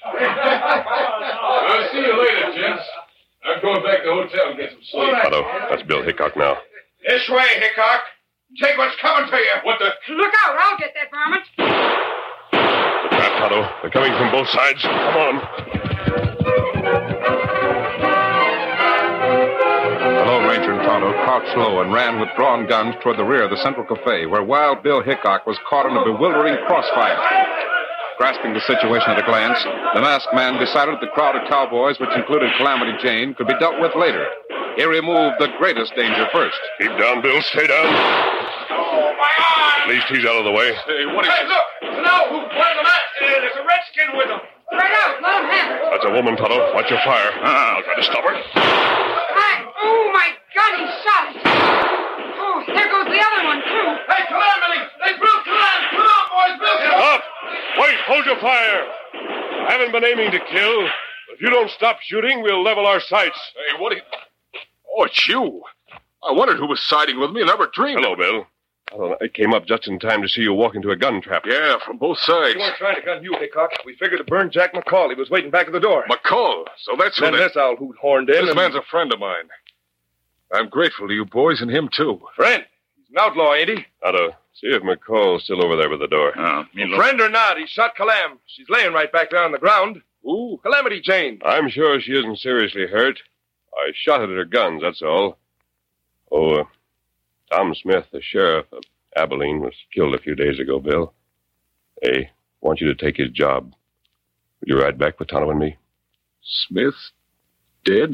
[SPEAKER 17] see you later, gents. I'm going back to the hotel and get some sleep.
[SPEAKER 20] Tonto, that's Bill Hickok now.
[SPEAKER 17] This way, Hickok. Take what's coming to you. What the...
[SPEAKER 18] Look out, I'll get that varmint.
[SPEAKER 20] The trap, Tonto. They're coming from both sides. Come on.
[SPEAKER 12] The Lone Ranger and Tonto crouched low and ran with drawn guns toward the rear of the Central Cafe, where Wild Bill Hickok was caught in a bewildering crossfire. Grasping the situation at a glance, the masked man decided the crowd of cowboys, which included Calamity Jane, could be dealt with later. He removed the greatest danger first.
[SPEAKER 20] Keep down, Bill. Stay down.
[SPEAKER 8] Oh, my eye!
[SPEAKER 20] At least he's out of the way.
[SPEAKER 8] Hey, look! Now, where's the mask? There's a redskin with him.
[SPEAKER 6] Right out. Let him have it.
[SPEAKER 20] That's a woman, Tonto. Watch your fire. I'll try to stop her.
[SPEAKER 6] Oh, my God, he shot it. Oh, there goes the other one, too.
[SPEAKER 8] Hey, Calamity! They blew Calamity! Come on, boys! Bill!
[SPEAKER 20] Stop! Wait, hold your fire. I haven't been aiming to kill. If you don't stop shooting, we'll level our sights.
[SPEAKER 17] Hey, what are you... Oh, it's you. I wondered who was siding with me. I never dreamed.
[SPEAKER 20] Hello, Bill. I came up just in time to see you walk into a gun trap.
[SPEAKER 17] Yeah, from both sides.
[SPEAKER 21] We weren't trying to gun you, Hickok. We figured to burn Jack McCall. He was waiting back at the door.
[SPEAKER 17] McCall? So that's who
[SPEAKER 21] Then this owl who horned in.
[SPEAKER 17] This man's a friend of mine. I'm grateful to you boys and him, too.
[SPEAKER 21] Friend? He's an outlaw, ain't he?
[SPEAKER 20] Tonto, see if McCall's still over there by the door.
[SPEAKER 21] Friend or not, he shot Calam. She's laying right back there on the ground.
[SPEAKER 20] Who?
[SPEAKER 21] Calamity Jane.
[SPEAKER 20] I'm sure she isn't seriously hurt. I shot at her guns, that's all. Oh, Tom Smith, the sheriff of Abilene, was killed a few days ago, Bill. They want you to take his job. Will you ride back with Tonto and me?
[SPEAKER 17] Smith? Dead?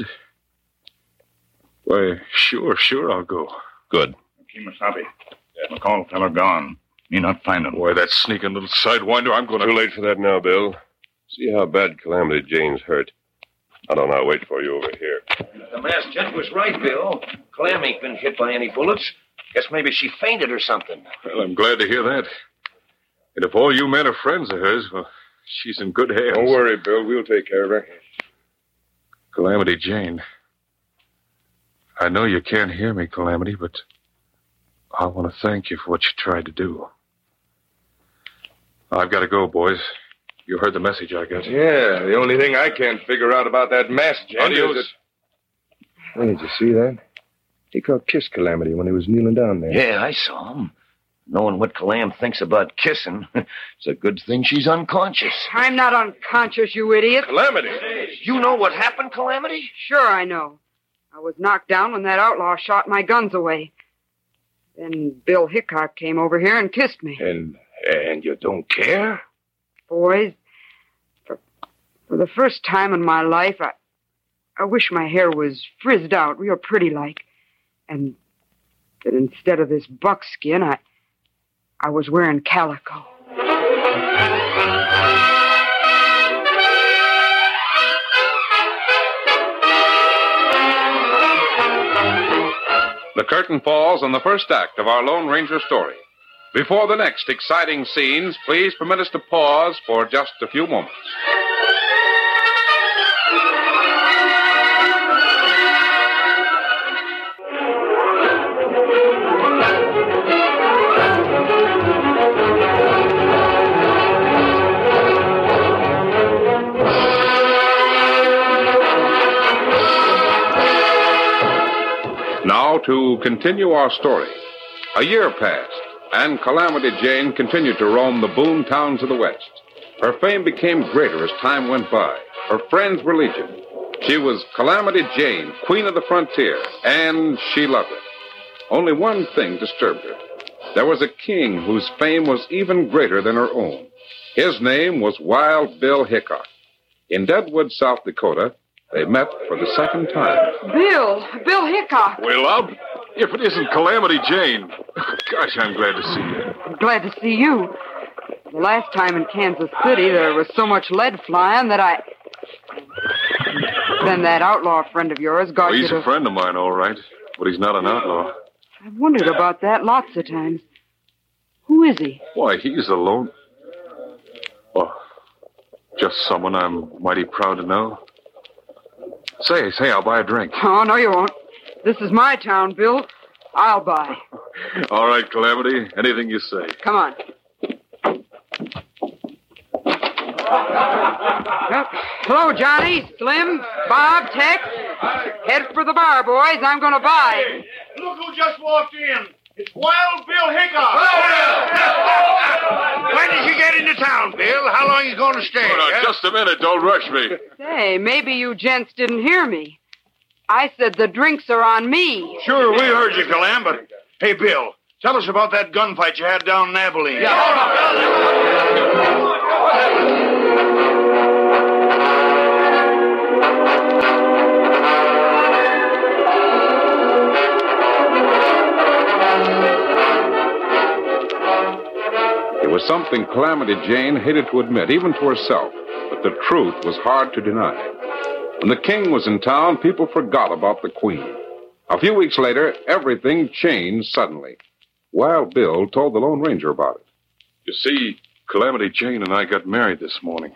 [SPEAKER 17] Why, sure, I'll go.
[SPEAKER 20] Good.
[SPEAKER 1] Kemosabe. That McCall feller gone. Me not find him.
[SPEAKER 17] Boy, that sneaking little sidewinder, I'm going to...
[SPEAKER 20] Too late for that now, Bill. See how bad Calamity Jane's hurt. I don't know. I'll wait for you over here.
[SPEAKER 22] The masked gent was right, Bill. Clam ain't been hit by any bullets. Guess maybe she fainted or something.
[SPEAKER 17] Well, I'm glad to hear that. And if all you men are friends of hers, well, she's in good hands.
[SPEAKER 21] Don't worry, Bill. We'll take care of her.
[SPEAKER 17] Calamity Jane. I know you can't hear me, Calamity, but I want to thank you for what you tried to do. I've got to go, boys. You heard the message I got.
[SPEAKER 21] Yeah, the only thing I can't figure out about that masked gent is that... Hey, did you see that? Hickok kissed Calamity when he was kneeling down there.
[SPEAKER 22] Yeah, I saw him. Knowing what Calam thinks about kissing, it's a good thing she's unconscious.
[SPEAKER 18] I'm not unconscious, you idiot.
[SPEAKER 21] Calamity!
[SPEAKER 22] You know what happened, Calamity?
[SPEAKER 18] Sure I know. I was knocked down when that outlaw shot my guns away. Then Bill Hickok came over here and kissed me.
[SPEAKER 21] And you don't care?
[SPEAKER 18] Boys, for the first time in my life, I wish my hair was frizzed out real pretty like. And that instead of this buckskin, I was wearing calico.
[SPEAKER 12] The curtain falls on the first act of our Lone Ranger story. Before the next exciting scenes, please permit us to pause for just a few moments. Now, to continue our story. A year passed, and Calamity Jane continued to roam the boom towns of the West. Her fame became greater as time went by. Her friends were legion. She was Calamity Jane, queen of the frontier, and she loved it. Only one thing disturbed her. There was a king whose fame was even greater than her own. His name was Wild Bill Hickok. In Deadwood, South Dakota, they met for the second time.
[SPEAKER 18] Bill Hickok.
[SPEAKER 17] Well, if it isn't Calamity Jane. Gosh, I'm glad to see you.
[SPEAKER 18] I'm glad to see you. The last time in Kansas City, there was so much lead flying that Then that outlaw friend of yours got you
[SPEAKER 17] He's a friend of mine, all right. But he's not an outlaw.
[SPEAKER 18] I've wondered about that lots of times. Who is he?
[SPEAKER 17] Why, he's alone. Oh, just someone I'm mighty proud to know. Say, I'll buy a drink.
[SPEAKER 18] Oh, no, you won't. This is my town, Bill. I'll buy.
[SPEAKER 17] All right, Calamity. Anything you say.
[SPEAKER 18] Come on. Hello, Johnny, Slim, Bob, Tex. Head for the bar, boys. I'm going to buy.
[SPEAKER 8] Hey, look who just walked in. It's Wild Bill Hickok.
[SPEAKER 16] When did you get into town, Bill? How long are you going to stay?
[SPEAKER 17] Hold on, just a minute. Don't rush me.
[SPEAKER 18] Say, maybe you gents didn't hear me. I said the drinks are on me.
[SPEAKER 9] Sure, we heard you, Calam, but... Hey, Bill, tell us about that gunfight you had down in Abilene.
[SPEAKER 17] Yeah, hold
[SPEAKER 12] It was something Calamity Jane hated to admit, even to herself, but the truth was hard to deny. When the king was in town, people forgot about the queen. A few weeks later, everything changed suddenly. Wild Bill told the Lone Ranger about it.
[SPEAKER 21] You see, Calamity Jane and I got married this morning.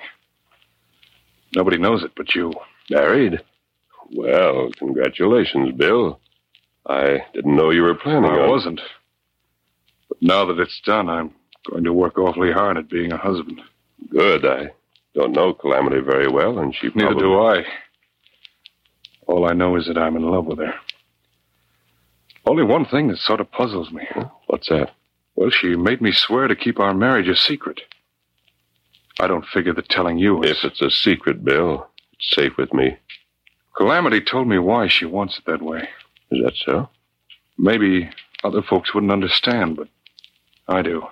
[SPEAKER 21] Nobody knows it but you.
[SPEAKER 20] Married? Well, congratulations, Bill. I didn't know you were planning on...
[SPEAKER 21] I wasn't. But now that it's done, I'm going to work awfully hard at being a husband.
[SPEAKER 20] Good. I don't know Calamity very well, and she probably...
[SPEAKER 21] Neither do I. All I know is that I'm in love with her. Only one thing that sort of puzzles me.
[SPEAKER 20] Huh? What's that?
[SPEAKER 21] Well, she made me swear to keep our marriage a secret. I don't figure that telling you is...
[SPEAKER 20] If it's a secret, Bill, it's safe with me.
[SPEAKER 21] Calamity told me why she wants it that way.
[SPEAKER 20] Is that so?
[SPEAKER 21] Maybe other folks wouldn't understand, but I do.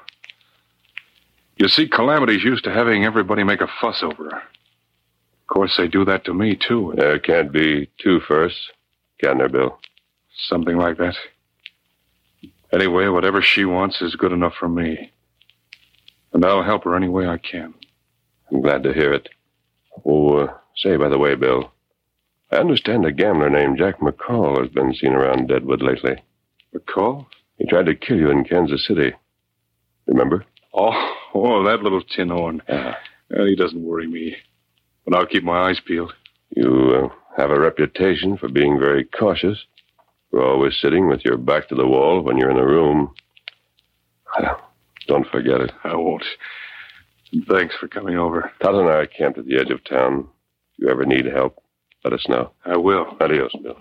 [SPEAKER 21] You see, Calamity's used to having everybody make a fuss over her. Of course, they do that to me, too.
[SPEAKER 20] There can't be two firsts, can there, Bill?
[SPEAKER 21] Something like that. Anyway, whatever she wants is good enough for me. And I'll help her any way I can.
[SPEAKER 20] I'm glad to hear it. Oh, say, by the way, Bill, I understand a gambler named Jack McCall has been seen around Deadwood lately.
[SPEAKER 21] McCall?
[SPEAKER 20] He tried to kill you in Kansas City. Remember?
[SPEAKER 21] Oh, that little tin horn. Well, he doesn't worry me. But I'll keep my eyes peeled.
[SPEAKER 20] You have a reputation for being very cautious. You're always sitting with your back to the wall when you're in a room. Don't forget it.
[SPEAKER 21] I won't. And thanks for coming over.
[SPEAKER 20] Todd and I are camped at the edge of town. If you ever need help, let us know.
[SPEAKER 21] I will.
[SPEAKER 20] Adios, Bill.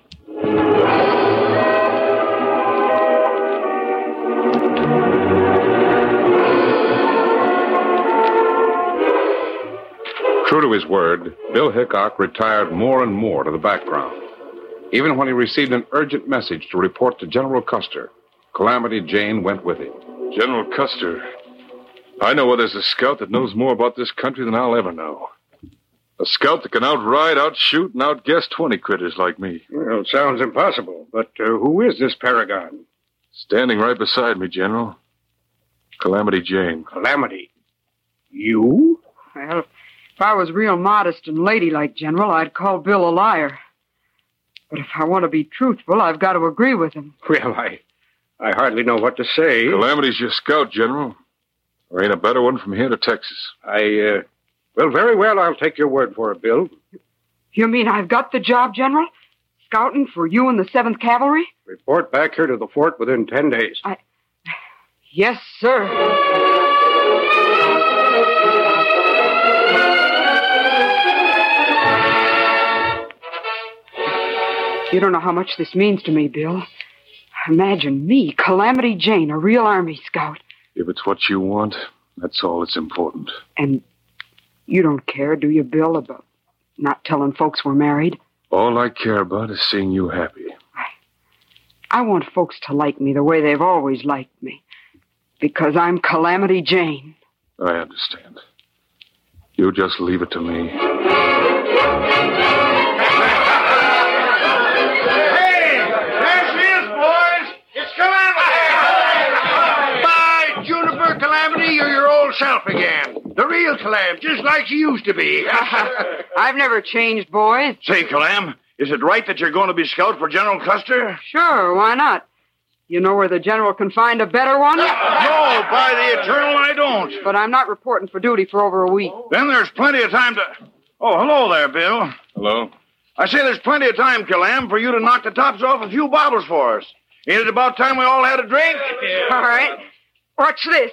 [SPEAKER 12] True to his word, Bill Hickok retired more and more to the background. Even when he received an urgent message to report to General Custer, Calamity Jane went with him.
[SPEAKER 21] General Custer, I know where there's a scout that knows more about this country than I'll ever know. A scout that can outride, outshoot, and outguess 20 critters like me.
[SPEAKER 16] Well, it sounds impossible, but who is this paragon?
[SPEAKER 21] Standing right beside me, General. Calamity Jane.
[SPEAKER 16] Calamity? You?
[SPEAKER 18] Well, if I was real modest and ladylike, General, I'd call Bill a liar. But if I want to be truthful, I've got to agree with him.
[SPEAKER 16] Well, I hardly know what to say.
[SPEAKER 21] Calamity's your scout, General. There ain't a better one from here to Texas.
[SPEAKER 16] Well, very well, I'll take your word for it, Bill.
[SPEAKER 18] You mean I've got the job, General? Scouting for you and the 7th Cavalry?
[SPEAKER 16] Report back here to the fort within 10 days.
[SPEAKER 18] Yes, sir. You don't know how much this means to me, Bill. Imagine me, Calamity Jane, a real Army scout.
[SPEAKER 21] If it's what you want, that's all that's important.
[SPEAKER 18] And you don't care, do you, Bill, about not telling folks we're married?
[SPEAKER 21] All I care about is seeing you happy.
[SPEAKER 18] I want folks to like me the way they've always liked me. Because I'm Calamity Jane.
[SPEAKER 21] I understand. You just leave it to me.
[SPEAKER 16] You're your old self again. The real Calam, just like you used to be.
[SPEAKER 18] I've never changed, boys.
[SPEAKER 9] Say, Calam, is it right that you're going to be scout for General Custer?
[SPEAKER 18] Sure, why not? You know where the general can find a better one?
[SPEAKER 9] No, by the eternal, I don't.
[SPEAKER 18] But I'm not reporting for duty for over a week.
[SPEAKER 9] Then there's plenty of time to... Oh, hello there, Bill.
[SPEAKER 21] Hello?
[SPEAKER 9] I say there's plenty of time, Calam, for you to knock the tops off a few bottles for us. Ain't it about time we all had a drink?
[SPEAKER 18] All right. Watch this.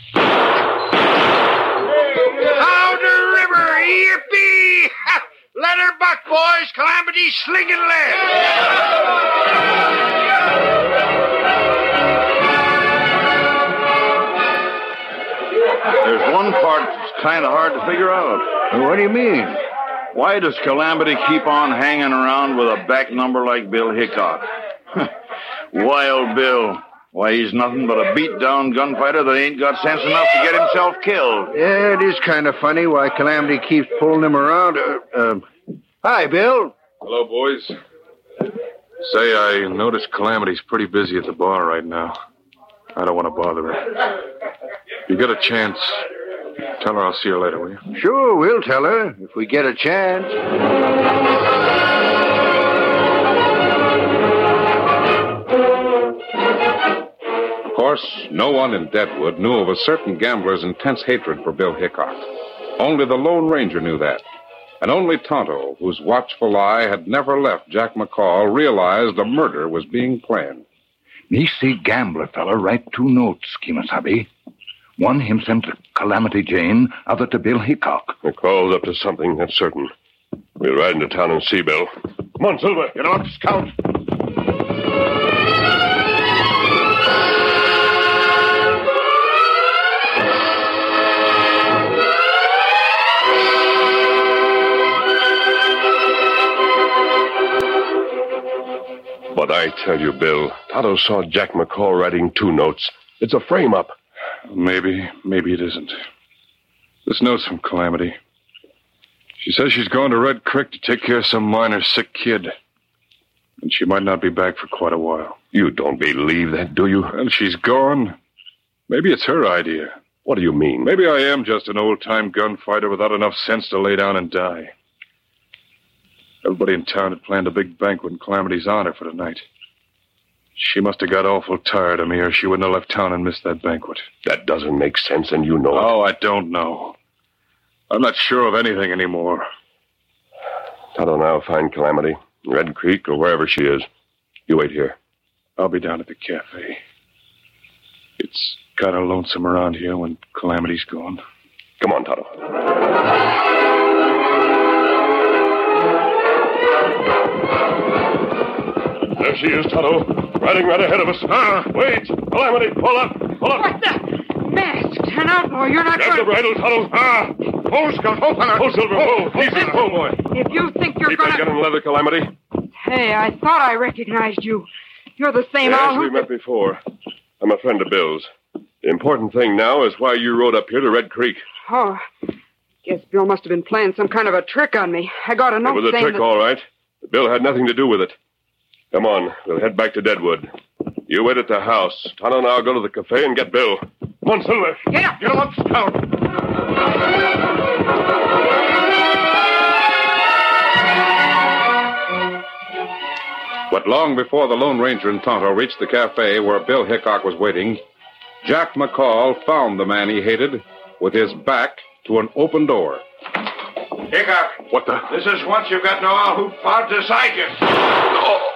[SPEAKER 16] Powder River, yippee! Let her buck, boys. Calamity slinging lead.
[SPEAKER 9] There's one part that's kind of hard to figure out.
[SPEAKER 16] What do you mean?
[SPEAKER 9] Why does Calamity keep on hanging around with a back number like Bill Hickok? Wild Bill. Why, he's nothing but a beat-down gunfighter that ain't got sense enough to get himself killed.
[SPEAKER 16] Yeah, it is kind of funny why Calamity keeps pulling him around. Hi, Bill.
[SPEAKER 21] Hello, boys. Say, I noticed Calamity's pretty busy at the bar right now. I don't want to bother her. If you get a chance, tell her I'll see her later, will you?
[SPEAKER 16] Sure, we'll tell her if we get a chance.
[SPEAKER 12] Of course, no one in Deadwood knew of a certain gambler's intense hatred for Bill Hickok. Only the Lone Ranger knew that. And only Tonto, whose watchful eye had never left Jack McCall, realized a murder was being planned.
[SPEAKER 1] Me see gambler fella write 2 notes, Kemosabe. One him send to Calamity Jane, other to Bill Hickok.
[SPEAKER 20] McCall's up to something, that's certain. We'll ride into town and see Bill. Come on, Silver.
[SPEAKER 9] Get up, Scout.
[SPEAKER 20] But I tell you, Bill, Tonto saw Jack McCall writing 2 notes. It's a frame-up.
[SPEAKER 21] Maybe it isn't. This note's from Calamity. She says she's going to Red Creek to take care of some minor sick kid. And she might not be back for quite a while.
[SPEAKER 20] You don't believe that, do you?
[SPEAKER 21] Well, she's gone. Maybe it's her idea.
[SPEAKER 20] What do you mean?
[SPEAKER 21] Maybe I am just an old-time gunfighter without enough sense to lay down and die. Everybody in town had planned a big banquet in Calamity's honor for tonight. She must have got awful tired of me, or she wouldn't have left town and missed that banquet.
[SPEAKER 20] That doesn't make sense, and you know it.
[SPEAKER 21] Oh, I don't know. I'm not sure of anything anymore.
[SPEAKER 20] Tonto and I'll find Calamity, in Red Creek, or wherever she is. You wait here.
[SPEAKER 21] I'll be down at the cafe. It's kind of lonesome around here when Calamity's gone.
[SPEAKER 20] Come on, Tonto. There she is, Tonto. Riding right ahead of us. Wait! Calamity, pull up! Pull up!
[SPEAKER 18] What the? Masked, an outlaw, you're not
[SPEAKER 20] Grab
[SPEAKER 18] going
[SPEAKER 20] the bridle, Tonto.
[SPEAKER 9] Pull, Scout, pull, fella.
[SPEAKER 20] Pull, Silver, pull. Easy, pull, boy.
[SPEAKER 18] If you think you're
[SPEAKER 20] Keep
[SPEAKER 18] going
[SPEAKER 20] that gun
[SPEAKER 18] to...
[SPEAKER 20] in leather, Calamity.
[SPEAKER 18] Hey, I thought I recognized you. You're the same
[SPEAKER 20] Yes,
[SPEAKER 18] owl
[SPEAKER 20] we've met before. I'm a friend of Bill's. The important thing now is why you rode up here to Red Creek.
[SPEAKER 18] Oh, guess Bill must have been playing some kind of a trick on me. I got a note
[SPEAKER 20] It was a
[SPEAKER 18] saying
[SPEAKER 20] trick,
[SPEAKER 18] that...
[SPEAKER 20] all right. But Bill had nothing to do with it. Come on, we'll head back to Deadwood. You wait at the house. Tonto and I'll go to the cafe and get Bill. Come on, Silver.
[SPEAKER 18] Get up!
[SPEAKER 9] Get him up, Scout.
[SPEAKER 12] But long before the Lone Ranger and Tonto reached the cafe where Bill Hickok was waiting, Jack McCall found the man he hated with his back to an open door.
[SPEAKER 9] Hickok.
[SPEAKER 21] What the?
[SPEAKER 9] This is once you've got no owl who fought beside you. Oh.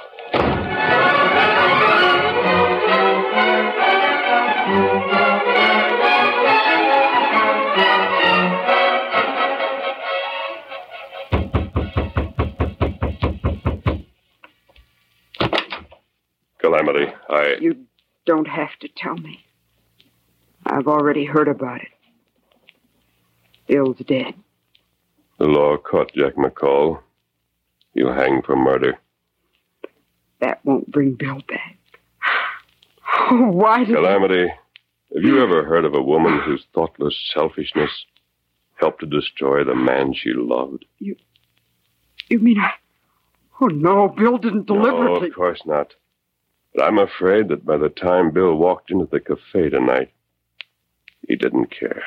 [SPEAKER 20] Calamity,
[SPEAKER 18] You don't have to tell me. I've already heard about it. Bill's dead.
[SPEAKER 20] The law caught Jack McCall. He'll hang for murder.
[SPEAKER 18] That won't bring Bill back. Oh, why did...
[SPEAKER 20] Calamity, have you ever heard of a woman whose thoughtless selfishness helped to destroy the man she loved?
[SPEAKER 18] You mean I... Oh, no, Bill didn't
[SPEAKER 20] No,
[SPEAKER 18] deliberately...
[SPEAKER 20] of course not. But I'm afraid that by the time Bill walked into the cafe tonight, he didn't care.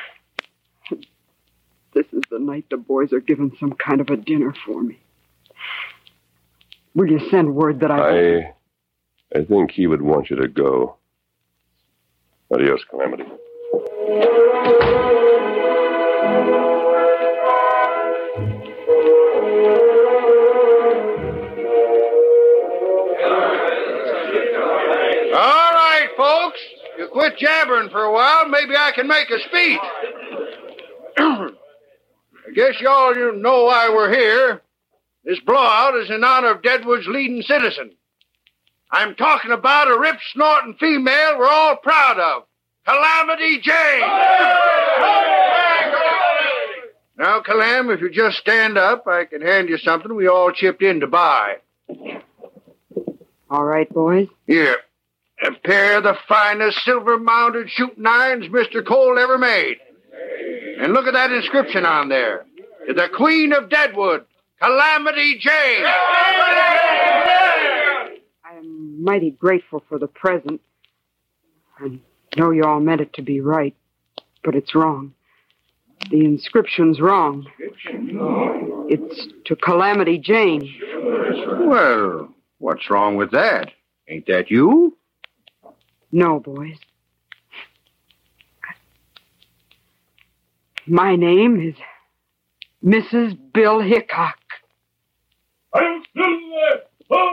[SPEAKER 18] This is the night the boys are giving some kind of a dinner for me. Will you send word that
[SPEAKER 20] I think he would want you to go. Adios, Calamity.
[SPEAKER 9] All right, folks. You quit jabbering for a while, maybe I can make a speech. I guess y'all you know why we're here. This blowout is in honor of Deadwood's leading citizen. I'm talking about a rip-snorting female we're all proud of, Calamity Jane. Now,
[SPEAKER 4] Calam, if you just stand up, I can hand you something we all chipped in to buy.
[SPEAKER 18] All right, boys.
[SPEAKER 4] Here, a pair of the finest silver-mounted shooting irons Mr. Cole ever made. And look at that inscription on there. To the Queen of Deadwood, Calamity Jane.
[SPEAKER 18] I'm mighty grateful for the present. I know you all meant it to be right, but it's wrong. The inscription's wrong. It's to Calamity Jane.
[SPEAKER 4] Well, what's wrong with that? Ain't that you?
[SPEAKER 18] No, boys. My name is Mrs. Bill Hickok.
[SPEAKER 17] I'm still there.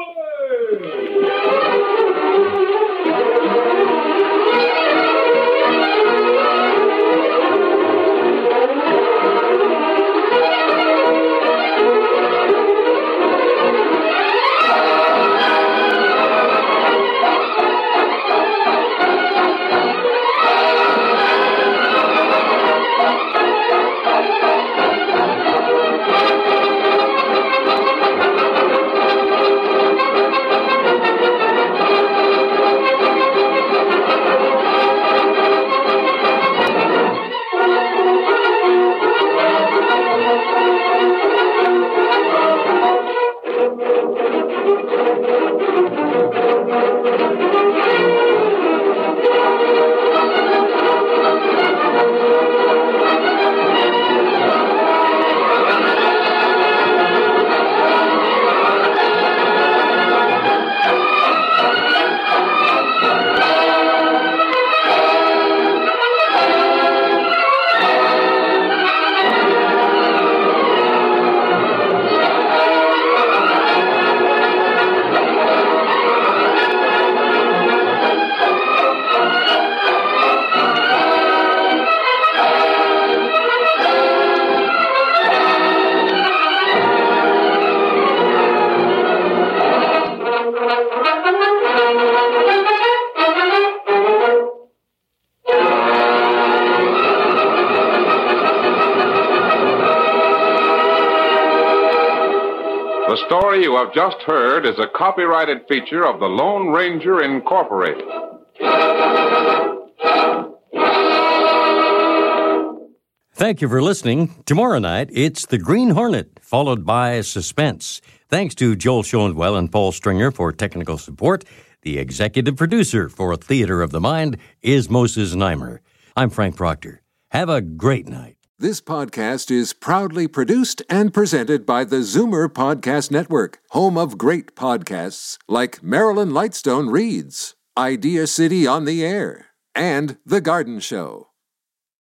[SPEAKER 12] The story you have just heard is a copyrighted feature of the Lone Ranger Incorporated.
[SPEAKER 2] Thank you for listening. Tomorrow night, it's The Green Hornet, followed by Suspense. Thanks to Joel Schoenwell and Paul Stringer for technical support. The executive producer for Theater of the Mind is Moses Neimer. I'm Frank Proctor. Have a great night.
[SPEAKER 10] This podcast is proudly produced and presented by the Zoomer Podcast Network, home of great podcasts like Marilyn Lightstone Reads, Idea City on the Air, and The Garden Show.